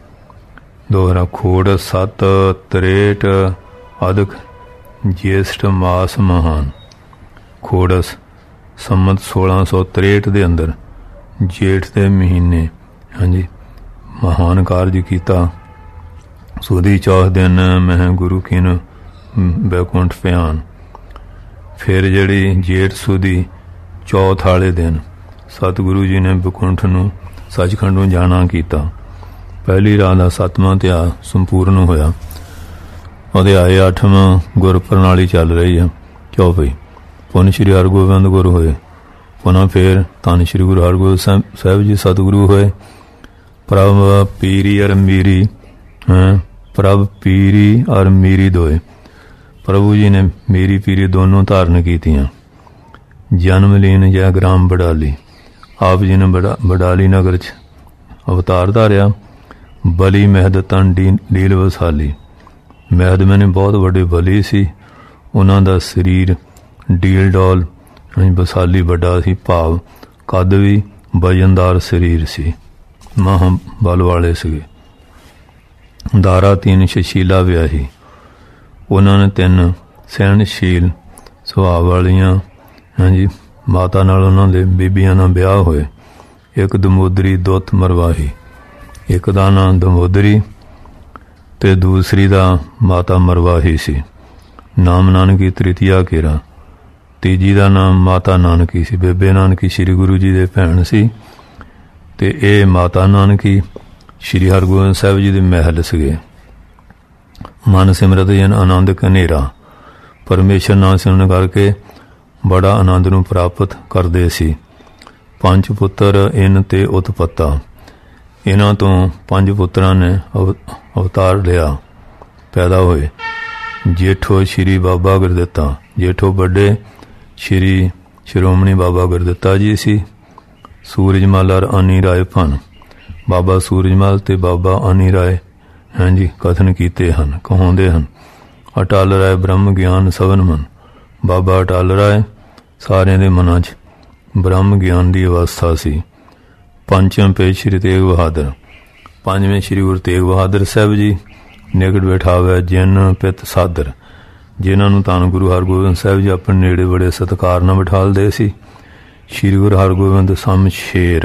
ਦੋਹਰਾ ਖੋੜ 7 63 ਅਦਕ ਜੇਸ਼ਟ ਮਾਸ ਮਹਾਨ। ਖੋੜਸ ਸੰਮਤ 1663 ਦੇ ਅੰਦਰ ਜੇਠ ਦੇ ਮਹੀਨੇ, ਹਾਂਜੀ ਮਹਾਨ ਕਾਰਜ ਕੀਤਾ। ਸੁਦੀ ਚੌਥ ਦਿਨ ਮਹਿ ਗੁਰੂ ਕਿਨ ਬੈਕੁੰਠ ਪਿਆਨ। ਫਿਰ ਜਿਹੜੀ ਜੇਠ ਸੁਦੀ ਚੌਥ ਵਾਲੇ ਦਿਨ ਸਤਿਗੁਰੂ ਜੀ ਨੇ ਬੈਕੁੰਠ ਨੂੰ ਸੱਚਖੰਡ ਨੂੰ ਜਾਣਾ ਕੀਤਾ। ਪਹਿਲੀ ਰਾਤ ਦਾ 7ਵਾਂ ਅਧਿਆਇ ਸੰਪੂਰਨ ਹੋਇਆ। ਅਧਿਆਇ 8ਵਾਂ ਗੁਰ ਪ੍ਰਣਾਲੀ ਚੱਲ ਰਹੀ ਹੈ। ਚੌਪਈ ਪੁਨ ਸ਼੍ਰੀ ਹਰਗੋਬਿੰਦ ਗੁਰ ਹੋਏ। ਪੁਨः ਫਿਰ ਧੰਨ ਸ਼੍ਰੀ ਗੁਰੂ ਹਰਗੋਬਿੰਦ ਸਾਹਿਬ ਜੀ ਸਤਿਗੁਰੂ ਹੋਏ। ਪ੍ਰਭ ਪੀਰੀ ਅਰ ਮੀਰੀ, ਪ੍ਰਭ ਪੀਰੀ ਅਰ ਮੀਰੀ ਦੋਏ। ਪ੍ਰਭੂ ਜੀ ਨੇ ਮੇਰੀ ਪੀਰੀ ਦੋਨੋਂ ਧਾਰਨ ਕੀਤੀਆਂ। ਜਨਮ ਲੀਨ ਜੈ ਗ੍ਰਾਮ ਬਡਾਲੀ, ਆਪ ਜੀ ਨੇ ਬਡਾਲੀ ਨਗਰ 'ਚ ਅਵਤਾਰ ਧਾਰਿਆ। ਬਲੀ ਮਹਿਦ ਤਨ ਡੀਲ ਵਸਾਲੀ, ਮਹਿਦ ਮੈਨੇ ਬਹੁਤ ਵੱਡੇ ਬਲੀ ਸੀ, ਉਹਨਾਂ ਦਾ ਸਰੀਰ ਡੀਲ ਡੋਲ ਵਸਾਲੀ ਵੱਡਾ ਸੀ, ਭਾਵ ਕੱਦ ਵੀ ਵਜਨਦਾਰ ਸਰੀਰ ਸੀ, ਮਹਾਂ ਬਲ ਵਾਲੇ ਸੀਗੇ। ਦਾਰਾ 3 ਸ਼ਸ਼ੀਲਾ ਵਿਆਹੀ, ਉਹਨਾਂ ਨੇ 3 ਸਹਿਣਸ਼ੀਲ ਸੁਭਾਅ ਵਾਲੀਆਂ, ਹਾਂਜੀ ਮਾਤਾ ਨਾਲ ਉਹਨਾਂ ਦੇ ਬੀਬੀਆਂ ਨਾਲ ਵਿਆਹ ਹੋਏ। ਇੱਕ ਦਮੋਦਰੀ ਦੁੱਤ ਮਰਵਾਹੀ, ਇੱਕ ਦਾ ਨਾਂ ਦਮੋਦਰੀ ਤੇ ਦੂਸਰੀ ਦਾ ਮਾਤਾ ਮਰਵਾਹੀ ਸੀ। ਨਾਮ ਨਾਨਕੀ ਤ੍ਰਿਤੀਆ ਕੇਰਾ, ਤੀਜੀ ਦਾ ਨਾਮ ਮਾਤਾ ਨਾਨਕੀ ਸੀ। ਬੇਬੇ ਨਾਨਕੀ ਸ਼੍ਰੀ ਗੁਰੂ ਜੀ ਦੇ ਭੈਣ ਸੀ ਤੇ ਇਹ ਮਾਤਾ ਨਾਨਕੀ ਸ਼੍ਰੀ ਹਰਗੋਬਿੰਦ ਸਾਹਿਬ ਜੀ ਦੇ ਮਹਿਲ ਸੀਗੇ। ਮਨ ਸਿਮਰਤ ਜਨ ਆਨੰਦ ਕਨੇਰਾ, ਪਰਮੇਸ਼ਰ ਨਾਮ ਸਿਮਰਨ ਕਰਕੇ ਬੜਾ ਆਨੰਦ ਨੂੰ ਪ੍ਰਾਪਤ ਕਰਦੇ ਸੀ। 5 ਪੁੱਤਰ ਇਨ ਤੇ ਉਤਪੱਤਾ, ਇਹਨਾਂ ਤੋਂ 5 ਪੁੱਤਰਾਂ ਨੇ ਅਵਤਾਰ ਲਿਆ, ਪੈਦਾ ਹੋਏ। ਜੇਠੋ ਸ਼੍ਰੀ ਬਾਬਾ ਗੁਰਦਿੱਤਾ, ਜੇਠੋ ਵੱਡੇ ਸ਼੍ਰੀ ਸ਼੍ਰੋਮਣੀ ਬਾਬਾ ਗੁਰਦਿੱਤਾ ਜੀ ਸੀ। ਸੂਰਜਮਲ ਅਰ ਅਨੀ ਰਾਏ ਭਨ, ਬਾਬਾ ਸੂਰਜਮਲ ਤੇ ਬਾਬਾ ਅਨੀ ਰਾਏ, ਹਾਂਜੀ ਕਥਨ ਕੀਤੇ ਹਨ, ਕਹਾਉਂਦੇ ਹਨ। ਅਟਲ ਰਾਏ ਬ੍ਰਹਮ ਗਿਆਨ ਸਵਨ ਮਨ, ਬਾਬਾ ਅਟਲ ਰਾਏ ਸਾਰਿਆਂ ਦੇ ਮਨਾਂ 'ਚ ਬ੍ਰਹਮ ਗਿਆਨ ਦੀ ਅਵਸਥਾ ਸੀ। ਪੰਚਮ ਪੇਜ ਸ਼੍ਰੀ ਤੇਗ ਬਹਾਦਰ, 5ਵੇਂ ਸ਼੍ਰੀ ਗੁਰੂ ਤੇਗ ਬਹਾਦਰ ਸਾਹਿਬ ਜੀ ਨਿਕਟ ਬੈਠਾਵੇ ਜਿਨ ਪਿਤ ਸਾਦਰ, ਜਿਨ੍ਹਾਂ ਨੂੰ ਧੰਨ ਗੁਰੂ ਹਰਗੋਬਿੰਦ ਸਾਹਿਬ ਜੀ ਆਪਣੇ ਨੇੜੇ ਬੜੇ ਸਤਿਕਾਰ ਨਾਲ ਬਿਠਾਲਦੇ ਸੀ। ਸ਼੍ਰੀ ਗੁਰੂ ਹਰਗੋਬਿੰਦ ਸ਼ਮਸ਼ੇਰ,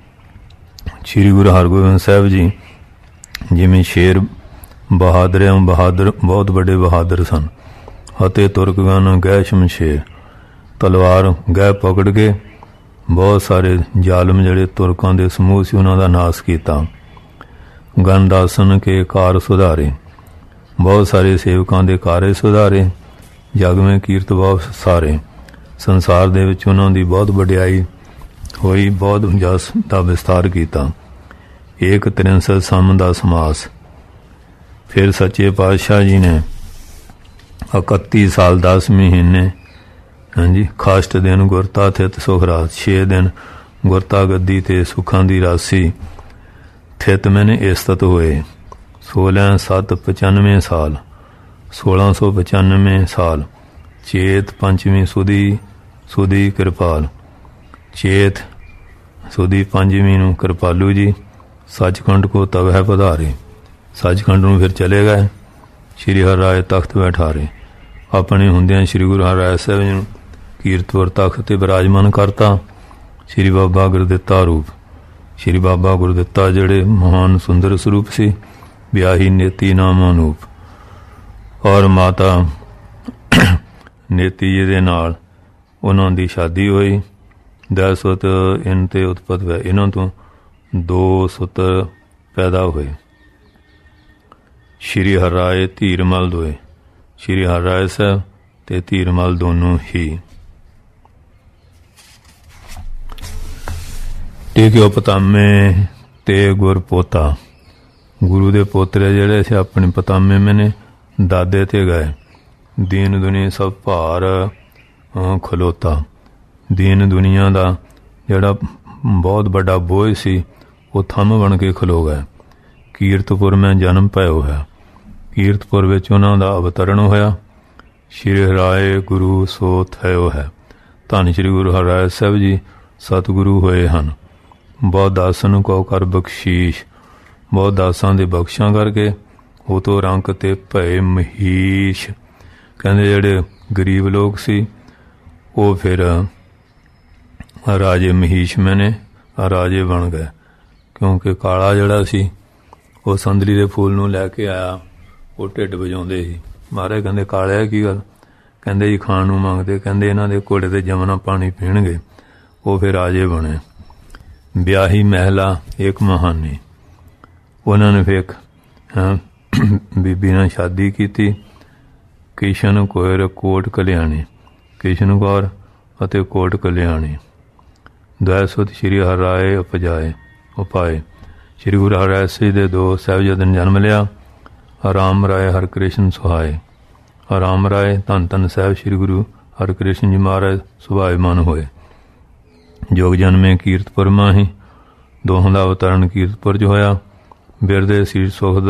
ਸ਼੍ਰੀ ਗੁਰੂ ਹਰਗੋਬਿੰਦ ਸਾਹਿਬ ਜੀ ਜਿਵੇਂ ਸ਼ੇਰ ਬਹਾਦਰ ਬਹੁਤ ਵੱਡੇ ਬਹਾਦਰ ਸਨ। ਅਤੇ ਤੁਰਕਗਨ ਗਏ ਸ਼ਮਸ਼ੇਰ, ਤਲਵਾਰ ਗਏ ਪਕੜ ਕੇ ਬਹੁਤ ਸਾਰੇ ਜ਼ਾਲਮ ਜਿਹੜੇ ਤੁਰਕਾਂ ਦੇ ਸਮੂਹ ਸੀ ਉਹਨਾਂ ਦਾ ਨਾਸ਼ ਕੀਤਾ। ਗਨਦਾਸਨ ਕੇ ਕਾਰ ਸੁਧਾਰੇ, ਬਹੁਤ ਸਾਰੇ ਸੇਵਕਾਂ ਦੇ ਕਾਰਜ ਸੁਧਾਰੇ। ਜਗਵੇਂ ਕੀਰਤ ਬਹੁਤ ਸਾਰੇ, ਸੰਸਾਰ ਦੇ ਵਿੱਚ ਉਹਨਾਂ ਦੀ ਬਹੁਤ ਵਡਿਆਈ ਹੋਈ, ਬਹੁਤ ਜਸ ਦਾ ਵਿਸਤਾਰ ਕੀਤਾ। ਏਕ 63 ਸਮ ਦਾ ਸਮਾਸ। ਫਿਰ ਸੱਚੇ ਪਾਤਸ਼ਾਹ ਜੀ ਨੇ 31 ਸਾਲ 10 ਮਹੀਨੇ, ਹਾਂਜੀ ਖਾਸਟ ਦਿਨ ਗੁਰਤਾ ਥਿਤ ਸੁਖ ਰਾਸ, 6 ਦਿਨ ਗੁਰਤਾ ਗੱਦੀ ਤੇ ਸੁੱਖਾਂ ਦੀ ਰਾਸੀ ਥਿਤ ਮੈਨੇ ਇਸਤਤ ਹੋਏ। 16/7/95 ਸਾਲ, 1695 ਸਾਲ। ਚੇਤ ਪੰਚਵੀਂ ਸੁਦੀ ਕਿਰਪਾਲ, ਚੇਤ ਸੁਦੀ 5ਵੀਂ ਨੂੰ ਕਿਰਪਾਲੂ ਜੀ ਸੱਚਖੰਡ ਕੋ ਤਵ ਹੈ ਪਧਾਰੇ, ਸੱਚਖੰਡ ਨੂੰ ਫਿਰ ਚਲੇ ਗਏ। ਸ਼੍ਰੀ ਹਰਿ ਰਾਏ ਤਖਤ ਬੈਠਾਰੇ, ਆਪਣੇ ਹੁੰਦਿਆਂ ਸ਼੍ਰੀ ਗੁਰੂ ਹਰਿ ਸਾਹਿਬ ਜੀ ਨੂੰ ਕੀਰਤਪੁਰ ਤਖਤ ਤੇ ਬਿਰਾਜਮਾਨ ਕਰਤਾ। ਸ਼੍ਰੀ ਬਾਬਾ ਗੁਰਦਿੱਤਾ ਰੂਪ, ਸ਼੍ਰੀ ਬਾਬਾ ਗੁਰਦਿੱਤਾ ਜਿਹੜੇ ਮਹਾਨ ਸੁੰਦਰ ਸਰੂਪ ਸੀ, ਵਿਆਹੀ ਨੇਤੀ ਨਾਮ ਅਨੂਪ। ਔਰ ਮਾਤਾ ਨੇਤੀ ਜੀ ਦੇ ਨਾਲ ਉਹਨਾਂ ਦੀ ਸ਼ਾਦੀ ਹੋਈ। ਦੈ ਸੁਤ ਇਨ ਤੇ ਉਤਪਤ ਹੋਇਆ। ਇਹਨਾਂ ਤੋਂ 2 ਸੁਤ ਪੈਦਾ ਹੋਏ। ਸ਼੍ਰੀ ਹਰਿ ਰਾਏ ਧੀਰਮਲ ਦੋਏ। ਸ਼੍ਰੀ ਹਰਿ ਰਾਏ ਸਾਹਿਬ ਤੇ ਧੀਰਮਲ ਦੋਨੋਂ ਹੀ। ਟੇਕਿਓ ਪਤਾਮੇ ਤੇ ਗੁਰ ਪੋਤਾ। ਗੁਰੂ ਦੇ ਪੋਤਰੇ ਜਿਹੜੇ ਸੀ ਆਪਣੇ ਪਤਾਮੇ ਮੈਨੇ ਦਾਦੇ ਤੇ ਗਏ। ਦੀਨ ਦੁਨੀਆ ਸਭ ਭਾਰ ਖਲੋਤਾ। ਦੀਨ ਦੁਨੀਆ ਦਾ ਜਿਹੜਾ ਬਹੁਤ ਵੱਡਾ ਬੋਝ ਸੀ ਉਹ ਥੰਮ ਬਣ ਕੇ ਖਲੋ ਗਏ। ਕੀਰਤਪੁਰ ਮੈਂ ਜਨਮ ਪਾਇਓ ਹੈ। ਕੀਰਤਪੁਰ ਵਿੱਚ ਉਹਨਾਂ ਦਾ ਅਵਤਰਨ ਹੋਇਆ। ਸ਼੍ਰੀ ਰਾਏ ਗੁਰੂ ਸੋ ਥਇਓ ਹੈ। ਧੰਨ ਸ਼੍ਰੀ ਗੁਰੂ ਹਰਿ ਸਾਹਿਬ ਜੀ ਸਤਿਗੁਰੂ ਹੋਏ ਹਨ। ਬਹੁਤ ਦਾਸਨ ਕੋ ਕਰ ਬਖਸ਼ੀਸ਼। ਬਹੁਤ ਦਾਸਾਂ ਦੇ ਬਖਸ਼ਾਂ ਕਰਕੇ ਉਹ ਤੋਂ ਰੰਕ ਤੇ ਭਏ ਮਹੀਸ਼। ਕਹਿੰਦੇ ਜਿਹੜੇ ਗਰੀਬ ਲੋਕ ਸੀ ਉਹ ਫਿਰ ਰਾਜੇ ਮਹੀਸ਼ ਮੈਨੇ ਰਾਜੇ ਬਣ ਗਏ। ਕਿਉਂਕਿ ਕਾਲਾ ਜਿਹੜਾ ਸੀ ਉਹ ਸੰਦਲੀ ਦੇ ਫੁੱਲ ਨੂੰ ਲੈ ਕੇ ਆਇਆ। ਉਹ ਢਿੱਡ ਵਜਾਉਂਦੇ ਸੀ। ਮਹਾਰਾਜ ਕਹਿੰਦੇ ਕਾਲਿਆ ਕੀ ਗੱਲ? ਕਹਿੰਦੇ ਜੀ ਖਾਣ ਨੂੰ ਮੰਗਦੇ। ਕਹਿੰਦੇ ਇਹਨਾਂ ਦੇ ਘੋੜੇ ਤੇ ਜਮਨਾ ਪਾਣੀ ਪੀਣਗੇ। ਉਹ ਫਿਰ ਰਾਜੇ ਬਣੇ। ਵਿਆਹੀ ਮਹਿਲਾ ਇੱਕ ਮਹਾਨੀ। ਉਹਨਾਂ ਨੇ ਫਿਰ ਬੀਬੀ ਨਾਲ ਸ਼ਾਦੀ ਕੀਤੀ। ਕਿਸ਼ਨ ਕੌਰ ਕੋਟ ਕਲਿਆਣੀ। ਕਿਸ਼ਨ ਕੌਰ ਅਤੇ ਕੋਟ ਕਲਿਆਣੀ। ਦਇਆ ਸੁਤ ਸ਼੍ਰੀ ਹਰਿ ਰਾਏ ਉਪਾਏ। ਸ਼੍ਰੀ ਗੁਰੂ ਹਰਿ ਸਾਹਿਬ ਦੇ 2 ਸਾਹਿਬਜ਼ਾਦਿਆਂ ਨੇ ਜਨਮ ਲਿਆ। ਰਾਮ ਰਾਏ ਹਰਿਕ੍ਰਿਸ਼ਨ ਸੁਹਾਏ। ਰਾਮ ਰਾਏ ਧੰਨ ਧੰਨ ਸਾਹਿਬ ਸ਼੍ਰੀ ਗੁਰੂ ਹਰਿਕ੍ਰਿਸ਼ਨ ਜੀ ਮਹਾਰਾਜ ਸੁਭਾਏਮਾਨ ਹੋਏ। ਜੋਗ ਜਨਮੇ ਕੀਰਤਪੁਰ ਮਾਹੀ। ਦੋਹਾਂ ਦਾ ਅਵਤਰਨ ਕੀਰਤਪੁਰ 'ਚ ਹੋਇਆ। ਬਿਰਦੇ ਸੀ ਸੁਖਦ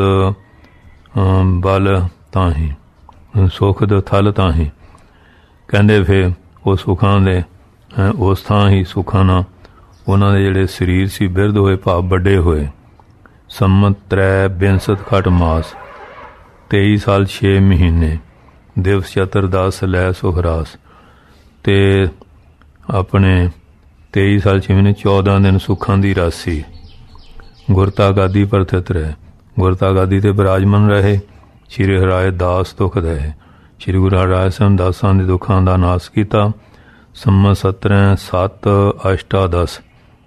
ਬਲ ਤਾਹੀਂ। ਸੁਖਦ ਥਲ ਤਾਹੀਂ। ਕਹਿੰਦੇ ਫਿਰ ਉਹ ਸੁੱਖਾਂ ਦੇ ਉਸ ਥਾਂ ਹੀ ਸੁੱਖਾਂ ਨਾਲ ਉਹਨਾਂ ਦੇ ਜਿਹੜੇ ਸਰੀਰ ਸੀ ਬਿਰਧ ਹੋਏ ਭਾਵ ਵੱਡੇ ਹੋਏ। ਸੰਮਤ 3 ਖਟ ਮਾਸ। 23 ਸਾਲ 6 ਮਹੀਨੇ। ਦਿਵਸ ਚਤੁਰਦਾਸ ਲੈ ਸੁਖਰਾਸ। ਤੇ ਆਪਣੇ 23 ਸਾਲ 6 ਮਹੀਨੇ 14 ਦਿਨ ਸੁੱਖਾਂ ਦੀ ਰਾਸੀ। ਗੁਰਤਾ ਗਾਦੀ ਪਰ ਸਥਿਤ ਰਹੇ। ਗੁਰਤਾ ਗਾਦੀ ਤੇ ਬਿਰਾਜਮਾਨ ਰਹੇ। ਸ਼੍ਰੀ ਹਰਿ ਦਾਸ ਦੁਖ ਰਹੇ। ਸ਼੍ਰੀ ਗੁਰੂ ਹਰਿ ਸਾਹਿਬ ਦਾਸਾਂ ਦੇ ਦੁੱਖਾਂ ਦਾ ਨਾਸ ਕੀਤਾ। ਸੰਮਤ 17 7 ਅਸ਼ਟਾਦਸ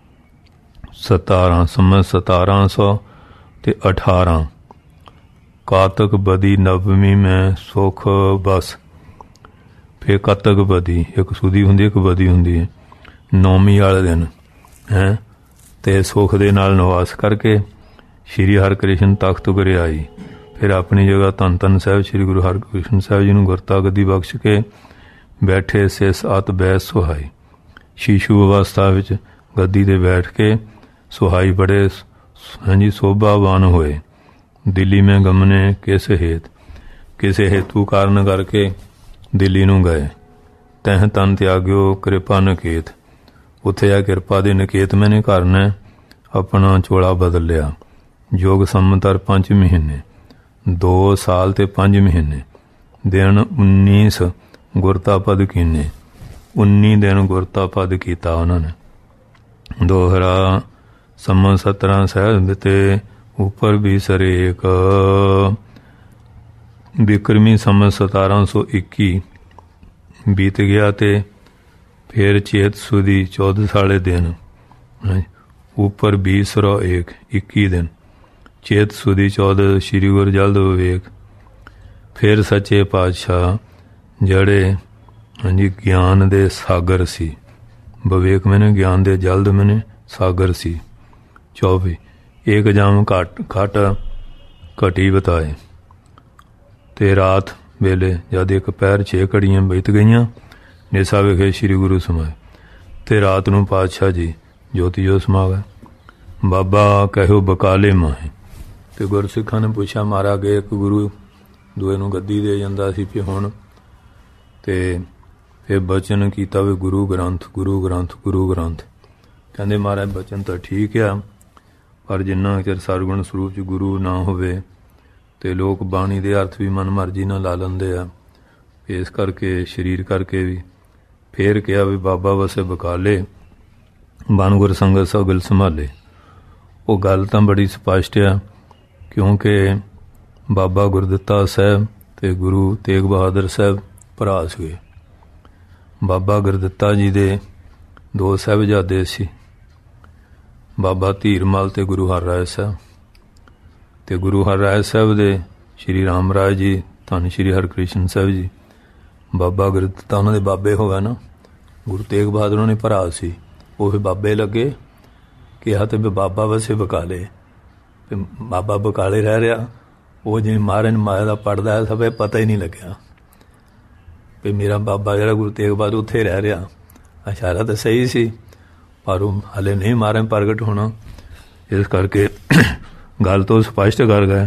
17 ਸੰਮਤ 1700 ਤੇ 18 ਕਾਤਕ ਬਦੀ ਨਵਮੀ ਮੈਂ ਸੁਖ ਬਸ। ਫਿਰ ਕਾਤਕ ਬਦੀ ਇੱਕ ਸੁਦੀ ਹੁੰਦੀ ਇੱਕ ਬਦੀ ਹੁੰਦੀ ਹੈ। ਨੌਵੀਂ ਵਾਲੇ ਦਿਨ ਹੈ ਤੇ ਸੁਖ ਦੇ ਨਾਲ ਨਿਵਾਸ ਕਰਕੇ ਸ਼੍ਰੀ ਹਰਿਕ੍ਰਿਸ਼ਨ ਤਖਤ ਗੁਰੇ ਆਈ। ਫਿਰ ਆਪਣੀ ਜਗ੍ਹਾ ਧੰਨ ਧੰਨ ਸਾਹਿਬ ਸ਼੍ਰੀ ਗੁਰੂ ਹਰਿਕ੍ਰਿਸ਼ਨ ਸਾਹਿਬ ਜੀ ਨੂੰ ਗੁਰਤਾ ਗੱਦੀ ਬਖਸ਼ ਕੇ ਬੈਠੇ ਸਿਸ ਅਤ ਬੈਸ ਸੁਹਾਈ। ਸ਼ੀਸ਼ੂ ਅਵਸਥਾ ਵਿੱਚ ਗੱਦੀ 'ਤੇ ਬੈਠ ਕੇ ਸੁਹਾਈ ਬੜੇ ਸੋਭਾਵਾਨ ਹੋਏ। ਦਿੱਲੀ ਮੈਂ ਗਮਨੇ ਕਿਸੇ ਹੇਤੂ ਕਾਰਨ ਕਰਕੇ ਦਿੱਲੀ ਨੂੰ ਗਏ। ਤਹਿ ਤਨ ਤਿਆਗਿਓ ਕਿਰਪਾ ਨਕੇਤ। ਉੱਥੇ ਆ ਕਿਰਪਾ ਦੇ ਨਕੇਤ ਮੈਨੇ ਘਰ ਨੇ ਆਪਣਾ ਚੋਲਾ ਬਦਲ ਲਿਆ। ਯੋਗ ਸੰਮਤਰ 5 ਮਹੀਨੇ 2 ਸਾਲ ਤੇ 5 ਮਹੀਨੇ। ਦਿਨ 19 ਗੁਰਤਾ ਪਦ ਕੀਨੇ। 19 ਦਿਨ ਗੁਰਤਾ ਪਦ ਕੀਤਾ ਉਹਨਾਂ ਨੇ। ਦੋਹਰਾ ਸੰਮਤ 17 ਸਾਹਿਬ ਤੇ ਉੱਪਰ ਵੀ ਸਰੇਕ। ਬਿਕਰਮੀ ਸੰਮਤ 1721 ਬੀਤ ਗਿਆ ਤੇ ਫਿਰ ਚੇਤ ਸੁਦੀ 14 ਸਾਲੇ ਦਿਨ ਉੱਪਰ 20 21 ਦਿਨ। ਚੇਤ ਸੁਦੀ 14 ਸ਼੍ਰੀ ਗੁਰੂ ਜਲਦ ਵਿਵੇਕ। ਫਿਰ ਸੱਚੇ ਪਾਤਸ਼ਾਹ ਜਿਹੜੇ ਗਿਆਨ ਦੇ ਸਾਗਰ ਸੀ। ਵਿਵੇਕ ਮੈਨੇ ਗਿਆਨ ਦੇ ਜਲਦ ਮੈਨੇ ਸਾਗਰ ਸੀ। 24 ਇੱਕ ਜਾਮ ਘਟ ਘਟੀ ਬਤਾਏ। ਤੇ ਰਾਤ ਵੇਲੇ ਜਦ ਇੱਕ ਪਹਿਰ 6 ਘੜੀਆਂ ਬੀਤ ਗਈਆਂ ਨੇਸਾ ਵਿਖੇ ਸ਼੍ਰੀ ਗੁਰੂ ਸਮਾਏ। ਤੇ ਰਾਤ ਨੂੰ ਪਾਤਸ਼ਾਹ ਜੀ ਜੋਤੀ ਜੋਤ ਸਮਾ ਗਏ। ਬਾਬਾ ਕਹਿਓ ਬਕਾਲੇ ਮਾਹੇ। ਤੇ ਗੁਰਸਿੱਖਾਂ ਨੇ ਪੁੱਛਿਆ ਮਾਰਾ ਗਏ ਇੱਕ ਗੁਰੂ ਦੂਏ ਨੂੰ ਗੱਦੀ ਦੇ ਜਾਂਦਾ ਸੀ ਵੀ ਹੁਣ। ਤੇ ਫਿਰ ਬਚਨ ਕੀਤਾ ਵੀ ਗੁਰੂ ਗ੍ਰੰਥ ਗੁਰੂ ਗ੍ਰੰਥ ਗੁਰੂ ਗ੍ਰੰਥ। ਕਹਿੰਦੇ ਮਹਾਰਾਜ ਬਚਨ ਤਾਂ ਠੀਕ ਆ ਪਰ ਜਿੰਨਾ ਚਿਰ ਸਰਗੁਣ ਸਰੂਪ 'ਚ ਗੁਰੂ ਨਾ ਹੋਵੇ ਤੇ ਲੋਕ ਬਾਣੀ ਦੇ ਅਰਥ ਵੀ ਮਨ ਮਰਜ਼ੀ ਨਾਲ ਲਾ ਲੈਂਦੇ ਆ। ਇਸ ਕਰਕੇ ਸਰੀਰ ਕਰਕੇ ਵੀ ਫੇਰ ਕਿਹਾ ਵੀ ਬਾਬਾ ਵਸੇ ਬਕਾਲੇ ਬਨ ਗੁਰ ਸੰਗਤ ਸਗਲ ਸੰਭਾਲੇ। ਉਹ ਗੱਲ ਤਾਂ ਬੜੀ ਸਪਸ਼ਟ ਆ ਕਿਉਂਕਿ ਬਾਬਾ ਗੁਰਦਿੱਤਾ ਸਾਹਿਬ ਤੇ ਗੁਰੂ ਤੇਗ ਬਹਾਦਰ ਸਾਹਿਬ ਭਰਾ ਸੀਗੇ। ਬਾਬਾ ਗੁਰਦਿੱਤਾ ਜੀ ਦੇ ਦੋ ਸਾਹਿਬਜ਼ਾਦੇ ਸੀ, ਬਾਬਾ ਧੀਰਮਲ ਤੇ ਗੁਰੂ ਹਰਰਾਏ ਸਾਹਿਬ। ਤੇ ਗੁਰੂ ਹਰਰਾਏ ਸਾਹਿਬ ਦੇ ਸ਼੍ਰੀ ਰਾਮ ਰਾਏ ਜੀ, ਧੰਨ ਸ਼੍ਰੀ ਹਰਕ੍ਰਿਸ਼ਨ ਸਾਹਿਬ ਜੀ, ਬਾਬਾ ਗੁਰਦਿੱਤਾ ਉਹਨਾਂ ਦੇ ਬਾਬੇ ਹੋ ਗਏ ਨਾ। ਗੁਰੂ ਤੇਗ ਬਹਾਦਰ ਉਹਨਾਂ ਨੇ ਭਰਾ ਸੀ, ਉਹ ਫਿਰ ਬਾਬੇ ਲੱਗੇ। ਕਿਹਾ ਤੇ ਬਾਬਾ ਵਸੇ ਬਕਾਲੇ, ਬਾਬਾ ਬਕਾਲੇ ਰਹਿ ਰਿਹਾ। ਉਹ ਜਿਵੇਂ ਮਹਾਰਾਜ ਮਾਇਆ ਦਾ ਪੜ੍ਹਦਾ ਹੈ, ਸਭ ਪਤਾ ਹੀ ਨਹੀਂ ਲੱਗਿਆ ਵੀ ਮੇਰਾ ਬਾਬਾ ਜਿਹੜਾ ਗੁਰੂ ਤੇਗ ਬਹਾਦਰ ਉੱਥੇ ਰਹਿ ਰਿਹਾ। ਇਸ਼ਾਰਾ ਤਾਂ ਸਹੀ ਸੀ, ਪਰ ਉਹ ਹਾਲੇ ਨਹੀਂ ਮਹਾਰਾਜ ਪ੍ਰਗਟ ਹੋਣਾ, ਇਸ ਕਰਕੇ ਗੱਲ ਤੋਂ ਸਪਸ਼ਟ ਕਰ ਗਏ।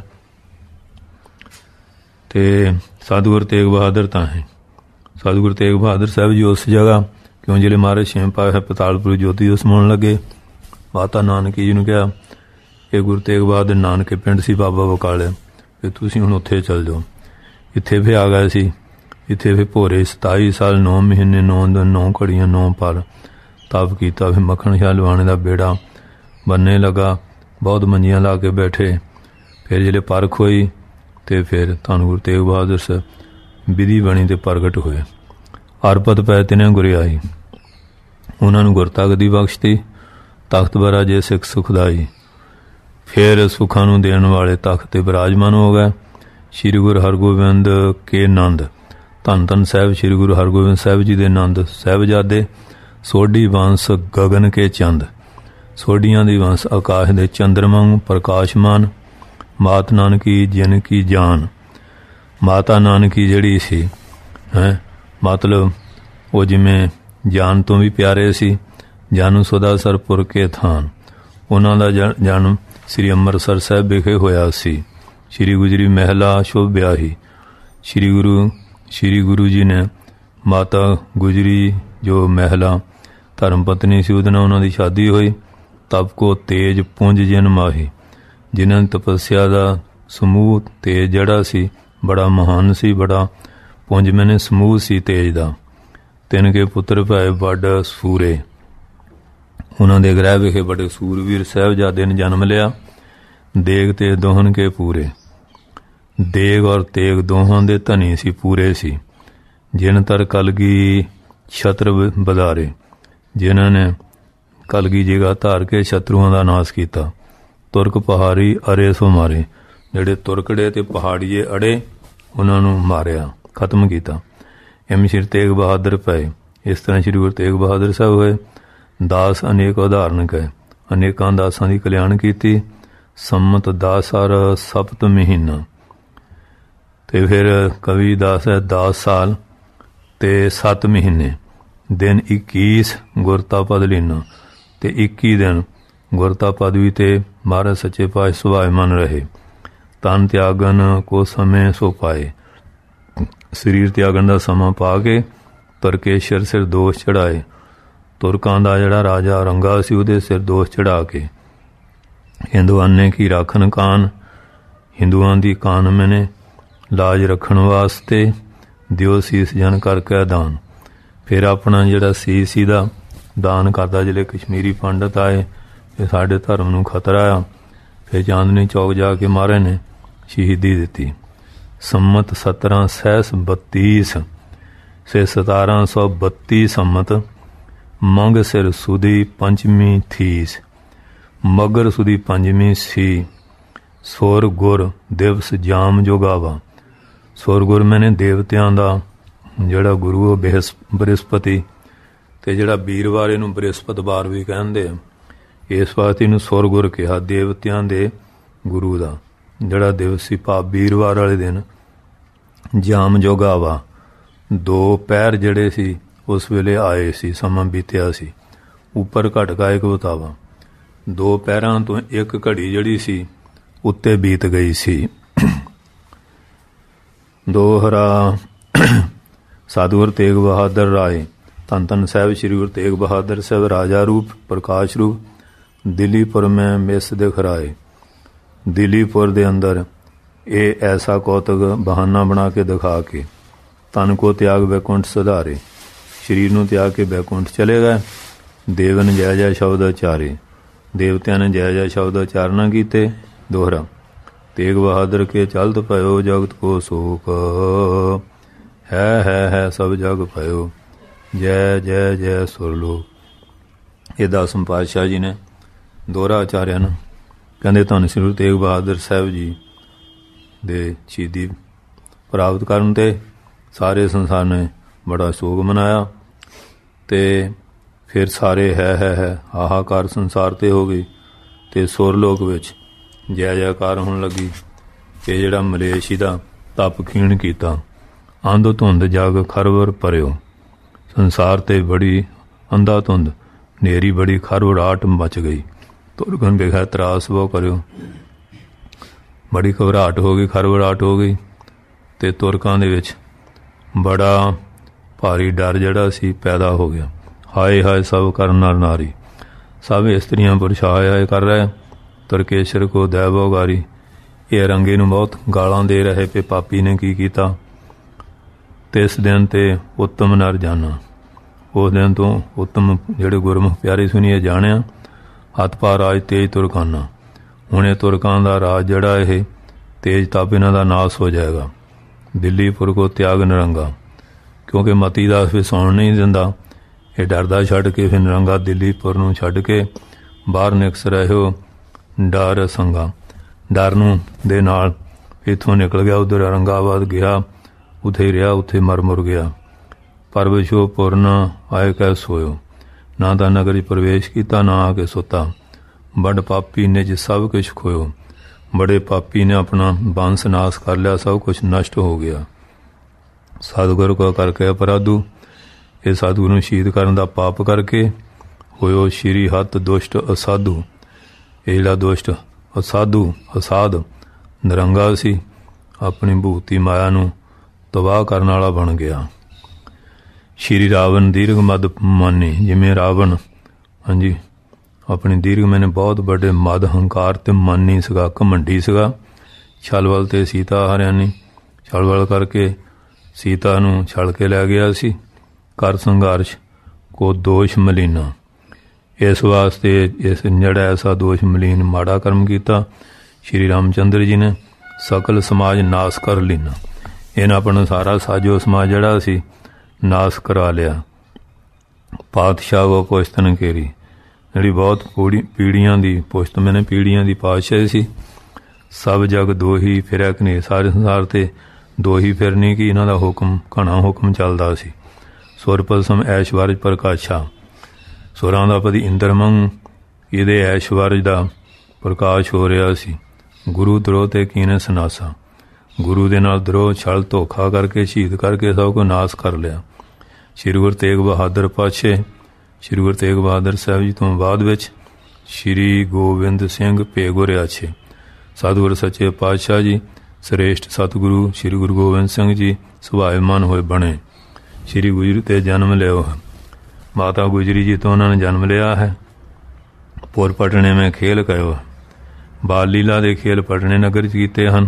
ਤੇ ਸਤਿਗੁਰੂ ਤੇਗ ਬਹਾਦਰ ਤਾਂ ਹੈ, ਸਤਿਗੁਰੂ ਤੇਗ ਬਹਾਦਰ ਸਾਹਿਬ ਜੀ ਉਸ ਜਗ੍ਹਾ ਕਿਉਂ ਜਿਹੜੇ ਮਹਾਰਾਜ ਛੇਵੇਂ ਪਾਤਸ਼ਾਹ ਪਤਾਲਪੁਰ ਜੋਤੀ ਉਹ ਸਮਾਉਣ ਲੱਗੇ। ਮਾਤਾ ਨਾਨਕੀ ਜੀ ਨੂੰ ਕਿਹਾ ਇਹ ਗੁਰੂ ਤੇਗ ਬਹਾਦਰ ਨਾਨਕੇ ਪਿੰਡ ਸੀ ਬਾਬਾ ਬਕਾਲੇ, ਵੀ ਤੁਸੀਂ ਹੁਣ ਉੱਥੇ ਚੱਲ ਜਾਓ। ਇੱਥੇ ਫਿਰ ਆ ਗਏ ਸੀ। ਇੱਥੇ ਫਿਰ ਭੋਰੇ 27 ਸਾਲ 9 ਮਹੀਨੇ 9 ਦਿਨ 9 ਘੜੀਆਂ 9 ਪਲ ਤਪ ਕੀਤਾ। ਫਿਰ ਮੱਖਣ ਸ਼ਾਹ ਲਵਾਣੇ ਦਾ ਬੇੜਾ ਬੰਨੇ ਲੱਗਾ, ਬਹੁਤ ਮੰਜੀਆਂ ਲਾ ਕੇ ਬੈਠੇ। ਫਿਰ ਜਿਹੜੇ ਪਰਖ ਹੋਈ ਤੇ ਫਿਰ ਧੰਨ ਗੁਰੂ ਤੇਗ ਬਹਾਦਰ ਸਾਹਿਬ ਵਿਧੀ ਬਣੀ ਤੇ ਪ੍ਰਗਟ ਹੋਏ। ਅਰਪਤ ਪੈ ਤਿਨੇ ਗੁਰਿਆਈ, ਉਹਨਾਂ ਨੂੰ ਗੁਰਤਗਦੀ ਬਖਸ਼ਤੀ। ਤਖਤ ਬਰਾਜੇ ਸਿੱਖ ਸੁਖਦਾਈ, ਫਿਰ ਸੁੱਖਾਂ ਨੂੰ ਦੇਣ ਵਾਲੇ ਤਖਤ ਤੇ ਬਿਰਾਜਮਾਨ ਹੋ ਗਏ। ਸ਼੍ਰੀ ਗੁਰੂ ਹਰਗੋਬਿੰਦ ਕੇ ਨੰਦ, ਧੰਨ ਧੰਨ ਸਾਹਿਬ ਸ਼੍ਰੀ ਗੁਰੂ ਹਰਗੋਬਿੰਦ ਸਾਹਿਬ ਜੀ ਦੇ ਨੰਦ ਸਾਹਿਬਜ਼ਾਦੇ। ਸੋਢੀ ਵੰਸ ਗਗਨ ਕੇ ਚੰਦ, ਸੋਢੀਆਂ ਦੀ ਵੰਸ ਆਕਾਸ਼ ਦੇ ਚੰਦਰਮਾ ਪ੍ਰਕਾਸ਼ਮਾਨ। ਮਾਤ ਨਾਨਕੀ ਜਿਨ ਕੀ ਜਾਨ, ਮਾਤਾ ਨਾਨਕੀ ਜਿਹੜੀ ਸੀ ਮਤਲਬ ਉਹ ਜਿਵੇਂ ਜਾਨ ਤੋਂ ਵੀ ਪਿਆਰੇ ਸੀ। ਜਾਨੂ ਸਦਾਸਰਪੁਰ ਕੇ ਥਾਨ, ਉਹਨਾਂ ਦਾ ਜਨਮ ਸ੍ਰੀ ਅੰਮ੍ਰਿਤਸਰ ਸਾਹਿਬ ਵਿਖੇ ਹੋਇਆ ਸੀ। ਸ੍ਰੀ ਗੁਜਰੀ ਮਹਿਲਾ ਸ਼ੁਭ ਵਿਆਹੀ, ਸ੍ਰੀ ਗੁਰੂ ਜੀ ਨੇ ਮਾਤਾ ਗੁਜਰੀ ਜੋ ਮਹਿਲਾ ਧਰਮ ਪਤਨੀ ਸੀ, ਉਹਦੇ ਨਾਲ ਉਹਨਾਂ ਦੀ ਸ਼ਾਦੀ ਹੋਈ। ਤਪ ਕੋ ਤੇਜ ਪੁੰਜ ਜਿਨ ਮਾਹੀ, ਜਿਨ੍ਹਾਂ ਦੀ ਤਪੱਸਿਆ ਦਾ ਸਮੂਹ ਤੇਜ ਜਿਹੜਾ ਸੀ ਬੜਾ ਮਹਾਨ ਸੀ, ਬੜਾ ਪੁੰਜ ਮੈਨੇ ਸਮੂਹ ਸੀ ਤੇਜ ਦਾ। ਤਿੰਨ ਕੇ ਪੁੱਤਰ ਭਏ ਵੱਡ ਸੂਰੇ, ਉਹਨਾਂ ਦੇ ਗ੍ਰਹਿ ਵਿਖੇ ਬੜੇ ਸੂਰਵੀਰ ਸਾਹਿਬਜ਼ਾਦੇ ਨੇ ਜਨਮ ਲਿਆ। ਦੇਗ ਤੇ ਦੋਹਨ ਕੇ ਪੂਰੇ, ਦੇਗ ਔਰ ਤੇਗ ਦੋਹਾਂ ਦੇ ਧਨੀ ਸੀ, ਪੂਰੇ ਸੀ। ਜਿਨ ਤਰ ਕਲਗੀ ਛਤਰ ਬਦਾਰੇ, ਜਿਨ੍ਹਾਂ ਨੇ ਕਲਗੀ ਜਗ੍ਹਾ ਧਾਰ ਕੇ ਸ਼ਤਰੂਆਂ ਦਾ ਨਾਸ਼ ਕੀਤਾ। ਤੁਰਕ ਪਹਾੜੀ ਅਰੇ ਸੋ ਮਾਰੇ, ਜਿਹੜੇ ਤੁਰਕੜੇ ਤੇ ਪਹਾੜੀਏ ਅੜੇ ਉਹਨਾਂ ਨੂੰ ਮਾਰਿਆ, ਖਤਮ ਕੀਤਾ। ਐਮ ਸ਼੍ਰੀ ਤੇਗ ਬਹਾਦਰ ਪਏ, ਇਸ ਤਰ੍ਹਾਂ ਸ਼੍ਰੀ ਗੁਰੂ ਤੇਗ ਬਹਾਦਰ ਸਾਹਿਬ ਹੋਏ। ਦਾਸ ਅਨੇਕ ਉਦਾਹਰਨ ਕਹੇ, ਅਨੇਕਾਂ ਦਾਸਾਂ ਦੀ ਕਲਿਆਣ ਕੀਤੀ। ਸੰਮਤ ਦਾਸਰ ਸਪਤ ਮਹੀਨਾ, ਤੇ ਫਿਰ ਕਵੀ ਦਾਸ ਹੈ 10 ਸਾਲ ਤੇ 7 ਮਹੀਨੇ। ਦਿਨ 21 ਗੁਰਤਾ ਪਦ ਲੀਨਾ, ਤੇ 21 ਦਿਨ ਗੁਰਤਾ ਪਦਵੀ ਤੇ ਮਹਾਰਾਜ ਸੱਚੇ ਪਾਤਸ਼ਾਹ ਸੁਭਾਇਮਾਨ ਰਹੇ। ਤਨ ਤਿਆਗਨ ਕੋ ਸਮੇਂ ਸੋ ਪਾਏ, ਸਰੀਰ ਤਿਆਗਣ ਦਾ ਸਮਾਂ ਪਾ ਕੇ ਤੁਰਕੇਸ਼ਰ ਸਿਰ ਦੋਸ਼ ਚੜਾਏ। ਤੁਰਕਾਂ ਦਾ ਜਿਹੜਾ ਰਾਜਾ ਔਰੰਗਾ ਸੀ ਉਹਦੇ ਸਿਰ ਦੋਸ਼ ਚੜਾ ਕੇ। ਹਿੰਦੂਆਨੇ ਕੀ ਰਾਖਣ ਕਾਨ, ਹਿੰਦੂਆਂ ਦੀ ਕਾਨ ਮੈਨੇ ਲਾਜ ਰੱਖਣ ਵਾਸਤੇ ਦਿਓ ਸੀਸ ਜਨ ਕਰਕੇ ਦਾਨ। ਫਿਰ ਆਪਣਾ ਜਿਹੜਾ ਸੀਸ ਸੀ ਦਾ ਦਾਨ ਕਰਦਾ। ਜਿਹੜੇ ਕਸ਼ਮੀਰੀ ਪੰਡਤ ਆਏ ਇਹ ਸਾਡੇ ਧਰਮ ਨੂੰ ਖਤਰਾ ਆ, ਫਿਰ ਚਾਂਦਨੀ ਚੌਕ ਜਾ ਕੇ ਮਹਾਰਾਜ ਨੇ ਸ਼ਹੀਦੀ ਦਿੱਤੀ। ਸੰਮਤ 17 ਸਹਿਸ 32 ਸੇ 1732 ਸੰਮਤ ਮੰਗ ਸਿਰ ਸੁਦੀ ਪੰਚਮੀ ਥੀਸ, ਮਗਰ ਸੁਦੀ ਪੰਜਵੀਂ ਸੀ। ਸੁਰ ਗੁਰ ਦਿਵਸ ਜਾਮ ਜੋਗਾਵਾ, ਸੁਰ ਗੁਰ ਮੈਨੇ ਦੇਵਤਿਆਂ ਦਾ ਜਿਹੜਾ ਗੁਰੂ ਉਹ ਬ੍ਰਿਹਸਪਤੀ, ਤੇ ਜਿਹੜਾ ਵੀਰਵਾਰ ਇਹਨੂੰ ਬ੍ਰਿਹਸਪਤਵਾਰ ਵੀ ਕਹਿੰਦੇ ਆ। ਇਸ ਵਾਸਤੇ ਇਹਨੂੰ ਸੁਰ ਗੁਰ ਕਿਹਾ, ਦੇਵਤਿਆਂ ਦੇ ਗੁਰੂ ਦਾ ਜਿਹੜਾ ਦਿਵਸ ਸੀ ਭਾਵ ਵੀਰਵਾਰ ਵਾਲੇ ਦਿਨ। ਜਾਮ ਜੋਗਾਵਾ, 2 ਪਹਿਰ ਜਿਹੜੇ ਸੀ ਉਸ ਵੇਲੇ ਆਏ ਸੀ, ਸਮਾਂ ਬੀਤਿਆ ਸੀ। ਉੱਪਰ ਘਟਕਾ ਇੱਕ ਬਤਾਵਾ, 2 ਪਹਿਰਾਂ ਤੋਂ 1 ਘੜੀ ਜਿਹੜੀ ਸੀ ਉੱਤੇ ਬੀਤ ਗਈ ਸੀ। ਦੋਹਰਾ ਸਤਿਗੁਰ ਤੇਗ ਬਹਾਦਰ ਰਾਏ, ਧੰਨ ਧੰਨ ਸਾਹਿਬ ਸ਼੍ਰੀ ਗੁਰੂ ਤੇਗ ਬਹਾਦਰ ਸਾਹਿਬ ਰਾਜਾ ਰੂਪ ਪ੍ਰਕਾਸ਼ ਰੂਪ ਦਿੱਲੀਪੁਰ ਮੈਂ ਮਿਸ ਦਿਖਰਾਏ। ਦਿੱਲੀਪੁਰ ਦੇ ਅੰਦਰ ਇਹ ਐਸਾ ਕੌਤਕ ਬਹਾਨਾ ਬਣਾ ਕੇ ਦਿਖਾ ਕੇ ਤਨ ਕੋ ਤਿਆਗ ਬੈਕੁੰਠ ਸੁਧਾਰੇ, ਸਰੀਰ ਨੂੰ ਤਿਆਗ ਕੇ ਬੈਕੁੰਠ ਚਲੇ ਗਏ। ਦੇਵਨ ਜੈ ਜੈ ਸ਼ਬਦ ਉਚਾਰੇ, ਦੇਵਤਿਆਂ ਨੇ ਜੈ ਜੈ ਸ਼ਬਦ ਉਚਾਰਨਾ ਕੀਤੇ। ਦੋਹਰਾ ਤੇਗ ਬਹਾਦਰ ਕੇ ਚਲਤ ਭਇਓ ਜਗਤ ਕੋ ਸੋਕ, ਹੈ ਸਭ ਜਗ ਭਇਓ ਜੈ ਜੈ ਜੈ ਸੁਰਲੋਕ। ਇਹ 10ਵੇਂ ਪਾਤਸ਼ਾਹ ਜੀ ਨੇ ਦੋਹਰਾ ਆਚਾਰਿਆ ਨੂੰ ਕਹਿੰਦੇ ਧੰਨ ਸ੍ਰੀ ਗੁਰੂ ਤੇਗ ਬਹਾਦਰ ਸਾਹਿਬ ਜੀ ਦੇ ਸ਼ਹੀਦੀ ਪ੍ਰਾਪਤ ਕਰਨ 'ਤੇ ਸਾਰੇ ਸੰਸਾਰ ਨੇ ਬੜਾ ਸੋਗ ਮਨਾਇਆ। ਅਤੇ ਫਿਰ ਸਾਰੇ ਹੈ ਹਾਹਾਕਾਰ ਸੰਸਾਰ 'ਤੇ ਹੋ ਗਈ ਅਤੇ ਸੁਰਲੋਕ ਵਿੱਚ ਜੈ ਜੈਕਾਰ ਹੋਣ ਲੱਗੀ ਕਿ ਜਿਹੜਾ ਮਲੇਸ਼ੀ ਦਾ ਤਪ ਖੀਣ ਕੀਤਾ। ਅੰਧ ਧੁੰਦ ਜਗ ਖਰਵਰ ਭਰਿਓ, ਸੰਸਾਰ 'ਤੇ ਬੜੀ ਅੰਧਾ ਧੁੰਦ ਨੇਰੀ ਬੜੀ ਖਰਵਰਾਹਟ ਮਚ ਗਈ। ਤੁਰਗਨ ਵੇਖਿਆ ਤਰਾਸ ਬਹੁ ਕਰਿਓ, ਬੜੀ ਘਬਰਾਹਟ ਹੋ ਗਈ, ਖਰਵਰਾਹਟ ਹੋ ਗਈ ਅਤੇ ਤੁਰਕਾਂ ਦੇ ਵਿੱਚ ਬੜਾ ਭਾਰੀ ਡਰ ਜਿਹੜਾ ਸੀ ਪੈਦਾ ਹੋ ਗਿਆ। ਹਾਏ ਹਾਏ ਸਭ ਕਰ ਨਰ ਨਾਰੀ, ਸਭ ਇਸਤਰੀਆਂ ਪੁਰਸ਼ ਹਾਏ ਹਾਏ ਕਰ ਰਹੇ। ਤੁਰਕੇਸ਼ਰ ਕੋ ਦੈਵੋ ਗਾਰੀ, ਇਹ ਰੰਗੇ ਨੂੰ ਬਹੁਤ ਗਾਲਾਂ ਦੇ ਰਹੇ ਪਏ ਪਾਪੀ ਨੇ ਕੀ ਕੀਤਾ। ਅਤੇ ਇਸ ਦਿਨ 'ਤੇ ਉੱਤਮ ਨਰ ਜਾਣਾ, ਉਸ ਦਿਨ ਤੋਂ ਉੱਤਮ ਜਿਹੜੇ ਗੁਰਮੁਖ ਪਿਆਰੇ ਸੁਣੀਏ ਜਾਣਿਆ। ਹੱਥ ਪਾ ਰਾਜ ਤੇਜ ਤੁਰਕਾਨਾ, ਹੁਣ ਇਹ ਤੁਰਕਾਂ ਦਾ ਰਾਜ ਜਿਹੜਾ ਇਹ ਤੇਜ ਤਪ ਇਹਨਾਂ ਦਾ ਨਾਸ ਹੋ ਜਾਏਗਾ। ਦਿੱਲੀਪੁਰ ਕੋ ਤਿਆਗ ਨਰੰਗਾ, ਕਿਉਂਕਿ ਮਤੀ ਦਾ ਫਿਰ ਸੌਣ ਨਹੀਂ ਦਿੰਦਾ, ਇਹ ਡਰਦਾ ਛੱਡ ਕੇ ਫਿਰ ਨਰੰਗਾ ਦਿੱਲੀਪੁਰ ਨੂੰ ਛੱਡ ਕੇ ਬਾਹਰ ਨਿਕਸ ਰਹਿਓ ਡਰ ਸੰਗਾ। ਡਰ ਨੂੰ ਦੇ ਨਾਲ ਇੱਥੋਂ ਨਿਕਲ ਗਿਆ, ਉੱਧਰ ਔਰੰਗਾਬਾਦ ਗਿਆ, ਉੱਥੇ ਰਿਹਾ, ਉੱਥੇ ਮਰ ਮੁਰ ਗਿਆ। ਪਰ ਵਿਸ਼ੋ ਪੁਰ ਨਾ ਆਏ ਕਹਿ ਸੋਇਓ, ਨਾ ਤਾਂ ਨਗਰ 'ਚ ਪ੍ਰਵੇਸ਼ ਕੀਤਾ ਨਾ ਆ ਕੇ ਸੁੱਤਾ। ਬੜ ਪਾਪੀ ਨੇ ਜੀ ਸਭ ਕੁਛ ਖੋਇਓ, ਬੜੇ ਪਾਪੀ ਨੇ ਆਪਣਾ ਬੰਸ ਨਾਸ ਕਰ ਲਿਆ, ਸਭ ਕੁਛ ਨਸ਼ਟ ਹੋ ਗਿਆ। ਸਤਿਗੁਰੂ ਕੋ ਕਰਕੇ ਅਪਰਾਧੂ, ਇਹ ਸਤਿਗੁਰੂ ਨੂੰ ਸ਼ਹੀਦ ਕਰਨ ਦਾ ਪਾਪ ਕਰਕੇ ਹੋਇਓ ਸ਼੍ਰੀ ਹੱਤ ਦੁਸ਼ਟ ਅਸਾਧੂ। ਇਹ ਜਿਹੜਾ ਦੁਸ਼ਟ ਅਸਾਧੂ ਅਸਾਧ ਨਰੰਗਾ ਸੀ, ਆਪਣੀ ਭੂਤੀ ਮਾਇਆ ਨੂੰ ਤਬਾਹ ਕਰਨ ਵਾਲਾ ਬਣ ਗਿਆ। ਸ਼੍ਰੀ ਰਾਵਣ ਦੀਰਘ ਮਦ ਮਾਨੀ, ਜਿਵੇਂ ਰਾਵਣ ਹਾਂਜੀ ਆਪਣੀ ਦੀਰਘ ਮੈਨੇ ਬਹੁਤ ਵੱਡੇ ਮਦ ਹੰਕਾਰ ਅਤੇ ਮਾਨੀ ਸੀਗਾ, ਘਮੰਡੀ ਸੀਗਾ। ਛਲਵਲ 'ਤੇ ਸੀਤਾ ਹਰਿਆਣੀ, ਛਲਵਲ ਕਰਕੇ ਸੀਤਾ ਨੂੰ ਛਲ ਕੇ ਲੈ ਗਿਆ ਸੀ। ਕਰ ਸੰਘਰਸ਼ ਕੋ ਦੋਸ਼ ਮਲੀਨਾ, ਇਸ ਵਾਸਤੇ ਇਸ ਜਿਹੜਾ ਐਸਾ ਦੋਸ਼ ਮਲੀਨ ਮਾੜਾ ਕਰਮ ਕੀਤਾ ਸ਼੍ਰੀ ਰਾਮ ਚੰਦਰ ਜੀ ਨੇ ਸਕਲ ਸਮਾਜ ਨਾਸ ਕਰ ਲੀਨਾ। ਇਹਨਾਂ ਆਪਣਾ ਸਾਰਾ ਸਾਜੋ ਸਮਾਜ ਜਿਹੜਾ ਸੀ ਨਾਸ ਕਰਾ ਲਿਆ। ਪਾਤਸ਼ਾਹ ਉਹ ਪੁਸ਼ਤਨ ਕੇਰੀ, ਜਿਹੜੀ ਬਹੁਤ ਪੀੜ੍ਹੀਆਂ ਦੀ ਪੁਸ਼ਤ ਮੈਨੇ ਪੀੜ੍ਹੀਆਂ ਦੀ ਪਾਤਸ਼ਾਹੀ ਸੀ। ਸਭ ਜਗ ਦੋ ਹੀ ਫਿਰਿਆ ਕਨੇ, ਸਾਰੇ ਸੰਸਾਰ 'ਤੇ ਦੋ ਹੀ ਫਿਰਨੀ ਕਿ ਇਹਨਾਂ ਦਾ ਹੁਕਮ ਘਣਾ ਹੁਕਮ ਚੱਲਦਾ ਸੀ। ਸੁਰਪਸਮ ਐਸ਼ਵਰਜ ਪ੍ਰਕਾਸ਼ਾ, ਸੁਰਾਂ ਦਾ ਪਤੀ ਇੰਦਰਮੰਗ, ਇਹਦੇ ਐਸ਼ਵਰਜ ਦਾ ਪ੍ਰਕਾਸ਼ ਹੋ ਰਿਹਾ ਸੀ। ਗੁਰੂ ਦਰੋਹ 'ਤੇ ਕੀਨੇ ਸਨਾਸਾ, ਗੁਰੂ ਦੇ ਨਾਲ ਦਰੋਹ ਛਲ ਧੋਖਾ ਕਰਕੇ ਸ਼ਹੀਦ ਕਰਕੇ ਸਭ ਕੋ ਨਾਸ ਕਰ ਲਿਆ। ਸ਼੍ਰੀ ਗੁਰੂ ਤੇਗ ਬਹਾਦਰ ਪਾਤਸ਼ਾਹ, ਸ਼੍ਰੀ ਗੁਰੂ ਤੇਗ ਬਹਾਦਰ ਸਾਹਿਬ ਜੀ ਤੋਂ ਬਾਅਦ ਵਿੱਚ ਸ਼੍ਰੀ ਗੋਬਿੰਦ ਸਿੰਘ ਭੇਗੁਰਿਆਛੇ ਸਤਿਗੁਰ ਸੱਚੇ ਪਾਤਸ਼ਾਹ ਜੀ ਸ੍ਰੇਸ਼ਟ ਸਤਿਗੁਰੂ ਸ਼੍ਰੀ ਗੁਰੂ ਗੋਬਿੰਦ ਸਿੰਘ ਜੀ ਸੁਭਾਇਮਾਨ ਹੋਏ ਬਣੇ। ਸ਼੍ਰੀ ਗੁਜਰੀ 'ਤੇ ਜਨਮ ਲਿਓ ਹੈ, ਮਾਤਾ ਗੁਜਰੀ ਜੀ ਤੋਂ ਉਹਨਾਂ ਨੇ ਜਨਮ ਲਿਆ ਹੈ। ਪੁਰ ਪਟਣੇ ਮੈਂ ਖੇਲ ਕਰਿਓ, ਬਾਲ ਲੀਲਾ ਦੇ ਖੇਲ ਪਟਣੇ ਨਗਰ 'ਚ ਕੀਤੇ ਹਨ।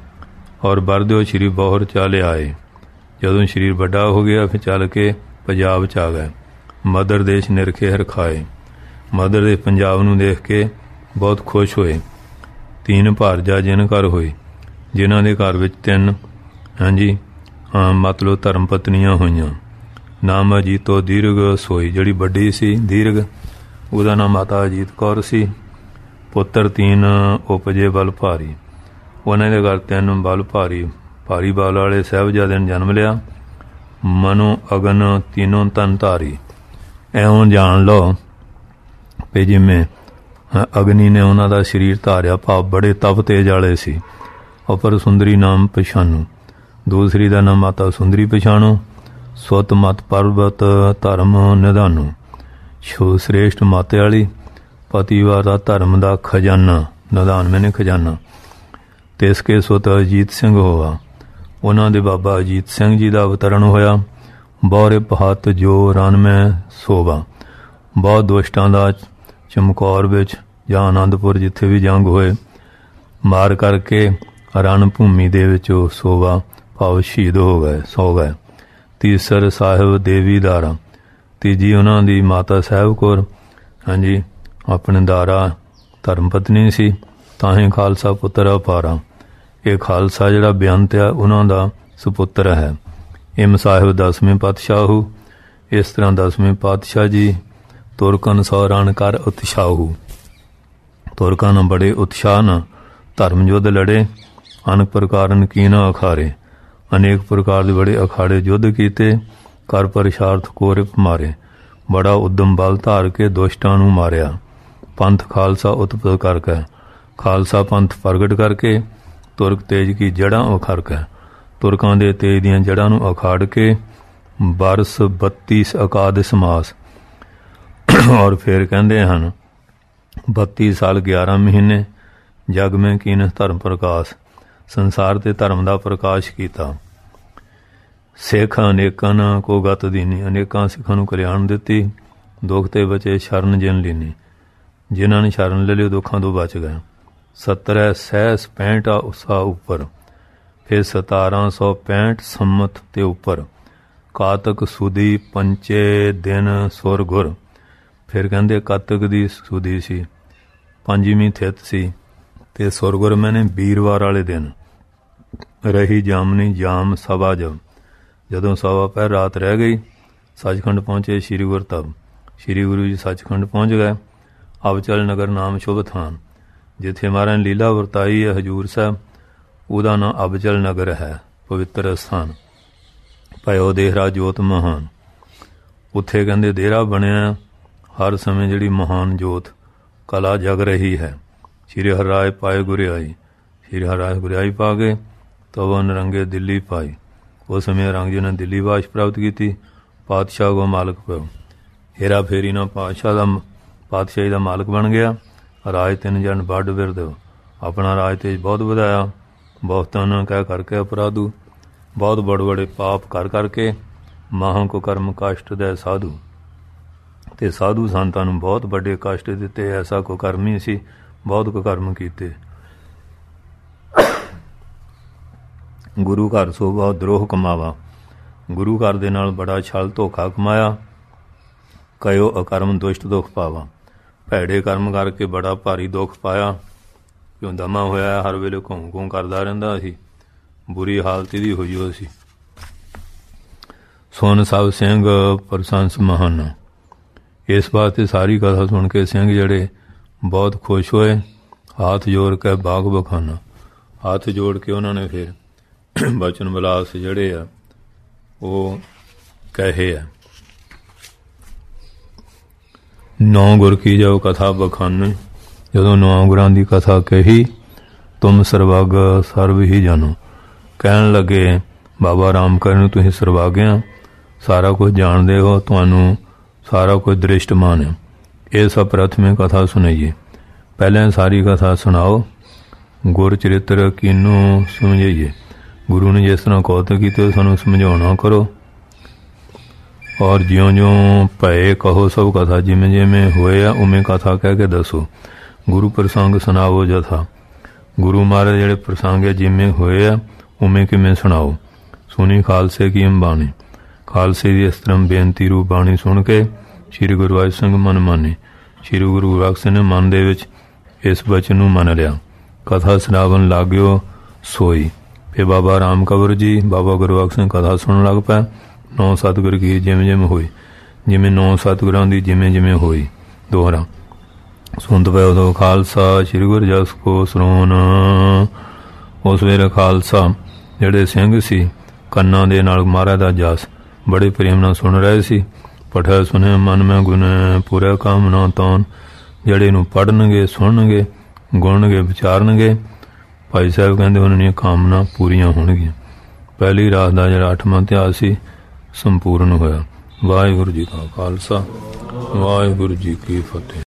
ਔਰ ਬਰਦਿਓ ਸ਼੍ਰੀ ਬੌਹਰ ਚਾਲੇ ਆਏ, ਜਦੋਂ ਸਰੀਰ ਵੱਡਾ ਹੋ ਗਿਆ ਫਿਰ ਚੱਲ ਕੇ ਪੰਜਾਬ 'ਚ ਆ ਗਏ। ਮਦਰ ਦੇਸ਼ ਨਿਰਖੇ ਹਰਖਾਏ, ਮਦਰ ਦੇ ਪੰਜਾਬ ਨੂੰ ਦੇਖ ਕੇ ਬਹੁਤ ਖੁਸ਼ ਹੋਏ। ਤੀਨ ਭਾਰਜਾ ਜਿਨ ਘਰ ਹੋਏ, ਜਿਨ੍ਹਾਂ ਦੇ ਘਰ ਵਿੱਚ 3 ਹਾਂਜੀ ਮਤਲਬ ਧਰਮ ਪਤਨੀਆਂ ਹੋਈਆਂ। ਨਾਮ ਅਜੀਤੋ ਦੀਰਘ ਸੋਈ, ਜਿਹੜੀ ਵੱਡੀ ਸੀ ਦੀਰਘ, ਉਹਦਾ ਨਾਮ ਮਾਤਾ ਅਜੀਤ ਕੌਰ ਸੀ। ਪੁੱਤਰ 3 ਉਪਜੇ ਬਲ ਭਾਰੀ, ਉਹਨਾਂ ਦੇ ਘਰ 3 ਬਲ ਭਾਰੀ ਬਲ ਵਾਲੇ ਸਾਹਿਬਜ਼ਾਦੇ ਨੇ ਜਨਮ ਲਿਆ। ਮਨੋ ਅਗਨ ਤਿੰਨੋਂ ਤਨ ਧਾਰੀ, ਐਉਂ ਜਾਣ ਲਓ ਵੀ ਜਿਵੇਂ ਅਗਨੀ ਨੇ ਉਹਨਾਂ ਦਾ ਸਰੀਰ ਧਾਰਿਆ, ਭਾਵ ਬੜੇ ਤਪ ਤੇਜ ਵਾਲੇ ਸੀ। ਉਪਰ ਸੁੰਦਰੀ ਨਾਮ ਪਛਾਣੋ, ਦੂਸਰੀ ਦਾ ਨਾਮ ਮਾਤਾ ਸੁੰਦਰੀ ਪਛਾਣੋ। ਸੁਤ ਮਤ ਪਰਬਤ ਧਰਮ ਨਿਧਾਨੋ, ਛੋ ਸ੍ਰੇਸ਼ਟ ਮਾਤੇ ਵਾਲੀ ਪਤੀਵਾਰ ਦਾ ਧਰਮ ਦਾ ਖਜ਼ਾਨਾ, ਨਿਧਾਨ ਮੈਨੇ ਖਜ਼ਾਨਾ। ਤਿਸ ਕੇ ਸੁਤ ਅਜੀਤ ਸਿੰਘ ਹੋਆ, ਉਹਨਾਂ ਦੇ ਬਾਬਾ ਅਜੀਤ ਸਿੰਘ ਜੀ ਦਾ ਅਵਤਰਨ ਹੋਇਆ। ਬੌਰੇ ਪਹਤ ਜੋ ਰਨ ਮੈਂ ਸੋਭਾ, ਬਹੁਤ ਦੁਸ਼ਟਾਂ ਦਾ ਚਮਕੌਰ ਵਿੱਚ ਜਾਂ ਆਨੰਦਪੁਰ ਜਿੱਥੇ ਵੀ ਜੰਗ ਹੋਏ ਮਾਰ ਕਰਕੇ ਰਣ ਭੂਮੀ ਦੇ ਵਿੱਚ ਉਹ ਸੋਭਾ ਭਾਵ ਸ਼ਹੀਦ ਹੋ ਗਏ, ਸੌ ਗਏ। ਤੀਸਰ ਸਾਹਿਬ ਦੇਵੀ ਦਾਰਾ, ਤੀਜੀ ਉਹਨਾਂ ਦੀ ਮਾਤਾ ਸਾਹਿਬ ਕੌਰ ਹਾਂਜੀ ਆਪਣੇ ਦਾਰਾ ਧਰਮ ਪਤਨੀ ਸੀ। ਤਾਂ ਹੀ ਖਾਲਸਾ ਪੁੱਤਰ ਅਪਾਰਾ, ਇਹ ਖਾਲਸਾ ਜਿਹੜਾ ਬੇਅੰਤ ਆ ਉਹਨਾਂ ਦਾ ਸੁਪੁੱਤਰ ਹੈ। ਇਮ ਸਾਹਿਬ 10ਵੇਂ ਪਾਤਸ਼ਾਹੂ, ਇਸ ਤਰ੍ਹਾਂ 10ਵੇਂ ਪਾਤਸ਼ਾਹ ਜੀ ਤੁਰਕਨ ਸੌ ਰਣ ਕਰ ਉਤਸ਼ਾਹੂ। ਤੁਰਕਾਂ ਨਾਲ ਬੜੇ ਉਤਸ਼ਾਹ ਨਾਲ ਧਰਮ ਯੁੱਧ ਲੜੇ। ਅਨੇਕ ਪ੍ਰਕਾਰਨ ਕੀਨਾ ਅਖਾਰੇ, ਅਨੇਕ ਪ੍ਰਕਾਰ ਦੇ ਬੜੇ ਅਖਾੜੇ ਯੁੱਧ ਕੀਤੇ। ਕਰ ਪਰਸ਼ਾਰਥ ਕੋਰਿਪ ਮਾਰੇ, ਬੜਾ ਉਦਮ ਬਲ ਧਾਰ ਕੇ ਦੁਸ਼ਟਾਂ ਨੂੰ ਮਾਰਿਆ। ਪੰਥ ਖਾਲਸਾ ਉਤਪਤ ਕਰਕੇ, ਖਾਲਸਾ ਪੰਥ ਪ੍ਰਗਟ ਕਰਕੇ। ਤੁਰਕ ਤੇਜ ਕੀ ਜੜ੍ਹਾਂ ਉਖੜ ਕੇ, ਤੁਰਕਾਂ ਦੇ ਤੇਜ ਦੀਆਂ ਜੜ੍ਹਾਂ ਨੂੰ ਉਖਾੜ ਕੇ। ਬਰਸ 32 ਅਕਾਦਿਸ ਮਾਸ, ਔਰ ਫਿਰ ਕਹਿੰਦੇ ਹਨ 32 ਸਾਲ 11 ਮਹੀਨੇ ਜਗ ਮੈਂ ਕੀਨ ਧਰਮ ਪ੍ਰਕਾਸ਼, ਸੰਸਾਰ ਤੇ ਧਰਮ ਦਾ ਪ੍ਰਕਾਸ਼ ਕੀਤਾ। ਸਿੱਖ ਅਨੇਕਾਂ ਕੋ ਗਤ ਦੀਨੀ, ਅਨੇਕਾਂ ਸਿੱਖਾਂ ਨੂੰ ਕਲਿਆਣ ਦਿੱਤੀ। ਦੁੱਖ ਤੇ ਬਚੇ ਸ਼ਰਨ ਜਿਨ ਲੀਨੀ, ਜਿਨ੍ਹਾਂ ਨੇ ਸ਼ਰਨ ਲੈ ਲਈ ਦੁੱਖਾਂ ਤੋਂ ਬਚ ਗਏ। 17 ਸਹਿਸ 65 ਉਸਾ ਉੱਪਰ, ਫਿਰ 1765 ਸੰਮਤ ਤੇ ਉੱਪਰ। ਕਾਤਕ ਸੁਦੀ ਪੰਚੇ ਦਿਨ ਸੁਰ ਗੁਰ, ਫਿਰ ਕਹਿੰਦੇ ਕਾਤਕ ਦੀ ਸੁਦੀ ਸੀ, 5ਵੀਂ ਥਿਤ ਸੀ ਤੇ ਸੁਰਗੁਰ ਮੈਨੇ ਵੀਰਵਾਰ ਵਾਲੇ ਦਿਨ। ਰਹੀ ਜਾਮਨੀ ਜਾਮ ਸਭਾ ਜਬ, ਜਦੋਂ ਸਵਾ ਪਹਿਰ ਰਾਤ ਰਹਿ ਗਈ ਸੱਚਖੰਡ ਪਹੁੰਚੇ ਸ੍ਰੀ ਗੁਰ ਤਬ। ਸ੍ਰੀ ਗੁਰੂ ਜੀ ਸੱਚਖੰਡ ਪਹੁੰਚ ਗਏ। ਅਬਚਲ ਨਗਰ ਨਾਮ ਸ਼ੁਭ ਥਾਨ, ਜਿੱਥੇ ਮਹਾਰਾਜ ਨੇ ਲੀਲਾ ਵਰਤਾਈ ਹੈ ਹਜੂਰ ਸਾਹਿਬ, ਉਹਦਾ ਨਾਂ ਅਬਚਲ ਨਗਰ ਹੈ, ਪਵਿੱਤਰ ਸਥਾਨ। ਭਇਓ ਦੇਹਰਾ ਜੋਤ ਮਹਾਨ, ਉੱਥੇ ਕਹਿੰਦੇ ਦੇਰਾ ਬਣਿਆ। ਹਰ ਸਮੇਂ ਜਿਹੜੀ ਮਹਾਨ ਜੋਤ ਕਲਾ ਜਗ ਰਹੀ ਹੈ। ਸ਼੍ਰੀ ਹਰਿ ਰਾਏ ਪਾਏ ਗੁਰਿਆਈ, ਸ਼੍ਰੀ ਹਰਿ ਰਾਏ ਗੁਰਿਆਈ ਪਾ ਗਏ। ਤਵ ਨਰੰਗੇ ਦਿੱਲੀ ਪਾਈ, ਉਸ ਸਮੇਂ ਔਰੰਗਜ਼ੇਬ ਨੇ ਦਿੱਲੀ ਬਾਸ਼ ਪ੍ਰਾਪਤ ਕੀਤੀ। ਪਾਤਸ਼ਾਹ ਕੋ ਮਾਲਕ ਪਿਓ, ਹੇਰਾ ਫੇਰੀ ਨਾਲ ਪਾਤਸ਼ਾਹੀ ਦਾ ਮਾਲਕ ਬਣ ਗਿਆ। ਰਾਜ 3 ਜਨ ਵੱਡ ਬਿਰਦ, ਆਪਣਾ ਰਾਜ ਤੇਜ ਬਹੁਤ ਵਧਾਇਆ। ਬਹੁਤਾਂ ਨੂੰ ਕਹਿ ਕਰਕੇ ਅਪਰਾਧੂ, ਬਹੁਤ ਬੜੇ ਬੜੇ ਪਾਪ ਕਰ ਕਰਕੇ। ਮਾਹਾਂ ਕੋ ਕਰਮ ਕਸ਼ਟ ਦੇ ਸਾਧੂ, ਤੇ ਸਾਧੂ ਸੰਤਾਂ ਨੂੰ ਬਹੁਤ ਵੱਡੇ ਕਸ਼ਟ ਦਿੱਤੇ। ਐਸਾ ਕੋ ਕਰਮੀ ਸੀ, ਬਹੁਤ ਕੋ ਕਰਮ ਕੀਤੇ। ਗੁਰੂ ਘਰ ਸੋ ਬਹੁਤ ਦਰੋਹ ਕਮਾਵਾ, ਗੁਰੂ ਘਰ ਦੇ ਨਾਲ ਬੜਾ ਛਲ ਧੋਖਾ ਕਮਾਇਆ। ਕਇਓ ਅਕਰਮ ਦੁਸ਼ਟ ਦੁੱਖ ਪਾਵਾ, ਭੈੜੇ ਕਰਮ ਕਰਕੇ ਬੜਾ ਭਾਰੀ ਦੁੱਖ ਪਾਇਆ। ਕਿਉਂ ਦਮਾ ਹੋਇਆ, ਹਰ ਵੇਲੇ ਘੂੰ ਘੂੰ ਕਰਦਾ ਰਹਿੰਦਾ ਸੀ, ਬੁਰੀ ਹਾਲਤ ਇਹਦੀ ਹੋਈ ਹੋ ਸੀ। ਸੁਣ ਸਭ ਸਿੰਘ ਪ੍ਰਸ਼ੰਸ ਮਹਾਨ, ਇਸ ਵਾਸਤੇ ਸਾਰੀ ਕਥਾ ਸੁਣ ਕੇ ਸਿੰਘ ਜਿਹੜੇ ਬਹੁਤ ਖੁਸ਼ ਹੋਏ। ਹੱਥ ਜੋੜ ਕੇ ਬਾਗ ਬਖਾਨਾ, ਹੱਥ ਜੋੜ ਕੇ ਉਹਨਾਂ ਨੇ ਫਿਰ ਬਚਨ ਵਿਲਾਸ ਜਿਹੜੇ ਆ ਉਹ ਕਹੇ ਆ। ਨੌ ਗੁਰ ਕੀ ਜਾਓ ਕਥਾ ਬਖਾਨੇ, ਜਦੋਂ 9 ਗੁਰਾਂ ਦੀ ਕਥਾ ਕਹੀ। ਤੁਮ ਸਰਵਗ ਸਰਵ ਹੀ ਜਾਣੋ, ਕਹਿਣ ਲੱਗੇ ਬਾਬਾ ਰਾਮਕਰ ਨੂੰ ਤੁਸੀਂ ਸਰਵਾਗਿਆ, ਸਾਰਾ ਕੁਝ ਜਾਣਦੇ ਹੋ, ਤੁਹਾਨੂੰ ਸਾਰਾ ਕੁਝ ਦ੍ਰਿਸ਼ਟਮਾਨ ਹੈ। ਇਹ ਸਭ ਪ੍ਰਥਮੇ ਕਥਾ ਸੁਣਾਈਏ। ਪਹਿਲਾਂ ਸਾਰੀ ਕਥਾ ਸੁਣਾਓ, ਗੁਰ ਚਰਿੱਤਰ ਕਿਨੂੰ ਸਮਝਾਈਏ। ਗੁਰੂ ਨੇ ਜਿਸ ਤਰ੍ਹਾਂ ਕੌਤਕ ਕੀਤੇ ਸਾਨੂੰ ਸਮਝਾਉਣਾ ਕਰੋ। ਔਰ ਜਿਉਂ ਜਿਉਂ ਭਏ ਕਹੋ ਸਭ ਕਥਾ, ਜਿਵੇਂ ਜਿਵੇਂ ਹੋਏ ਆ ਉਵੇਂ ਕਥਾ ਕਹਿ ਕੇ ਦੱਸੋ। ਗੁਰੂ ਪ੍ਰਸੰਗ ਸੁਣਾਓ ਜਥਾ, ਗੁਰੂ ਮਹਾਰਾਜ ਜਿਹੜੇ ਪ੍ਰਸੰਗ ਹੈ ਜਿਵੇਂ ਹੋਏ ਆ ਉਵੇਂ ਕਿਵੇਂ ਸੁਣਾਓ। ਸੁਣੀ ਖਾਲਸੇ ਕੀ ਬਾਣੀ, ਖਾਲਸੇ ਦੀ ਇਸ ਤਰ੍ਹਾਂ ਬੇਨਤੀ ਰੂਪ ਬਾਣੀ ਸੁਣ ਕੇ ਸ੍ਰੀ ਗੁਰੂ ਗੋਬਿੰਦ ਸਿੰਘ ਮਨ ਮਾਨੇ। ਸ੍ਰੀ ਗੁਰੂ ਗੋਬਿੰਦ ਸਿੰਘ ਨੇ ਮਨ ਦੇ ਵਿੱਚ ਇਸ ਬਚਨ ਨੂੰ ਮੰਨ ਲਿਆ। ਕਥਾ ਸੁਣਾਵਣ ਲੱਗਿਓ ਸੋਈ। ਫਿਰ ਬਾਬਾ ਰਾਮ ਕਵਰ ਜੀ, ਬਾਬਾ ਗੁਰਬਖਸ਼ ਸਿੰਘ ਕਥਾ ਸੁਣਨ ਲੱਗ ਪਿਆ। 9 ਸਤਿਗੁਰ ਕੀ ਜਿਵੇਂ ਜਿਵੇਂ ਹੋਈ, ਜਿਵੇਂ 9 ਸਤਿਗੁਰਾਂ ਦੀ ਜਿਵੇਂ ਜਿਵੇਂ ਹੋਈ। ਦੋਹਰਾ ਸੁਣਤ ਪਏ ਉਦੋਂ ਖਾਲਸਾ ਸ੍ਰੀ ਗੁਰੂ ਜਸ ਕੋ ਸਰੋਨ। ਉਸ ਵੇਲੇ ਖਾਲਸਾ ਜਿਹੜੇ ਸਿੰਘ ਸੀ ਕੰਨਾਂ ਦੇ ਨਾਲ ਮਹਾਰਾਜ ਦਾ ਜਸ ਬੜੇ ਪ੍ਰੇਮ ਨਾਲ ਸੁਣ ਰਹੇ ਸੀ। ਪਠਿਆ ਸੁਣਿਆ ਮਨ ਮੈਂ ਗੁਣ ਪੂਰਾ ਕੰਮ ਨਾ ਤੌਣ, ਜਿਹੜੇ ਨੂੰ ਪੜ੍ਹਨਗੇ ਸੁਣਨਗੇ ਗੁਣਨਗੇ ਵਿਚਾਰਨਗੇ, ਭਾਈ ਸਾਹਿਬ ਕਹਿੰਦੇ ਉਹਨਾਂ ਦੀਆਂ ਕਾਮਨਾ ਪੂਰੀਆਂ ਹੋਣਗੀਆਂ। ਪਹਿਲੀ ਰਾਤ ਦਾ ਜਿਹੜਾ 8ਵਾਂ ਇਤਿਹਾਸ ਸੀ ਸੰਪੂਰਨ ਹੋਇਆ। ਵਾਹਿਗੁਰੂ ਜੀ ਕਾ ਖਾਲਸਾ, ਵਾਹਿਗੁਰੂ ਜੀ ਕੀ ਫਤਿਹ।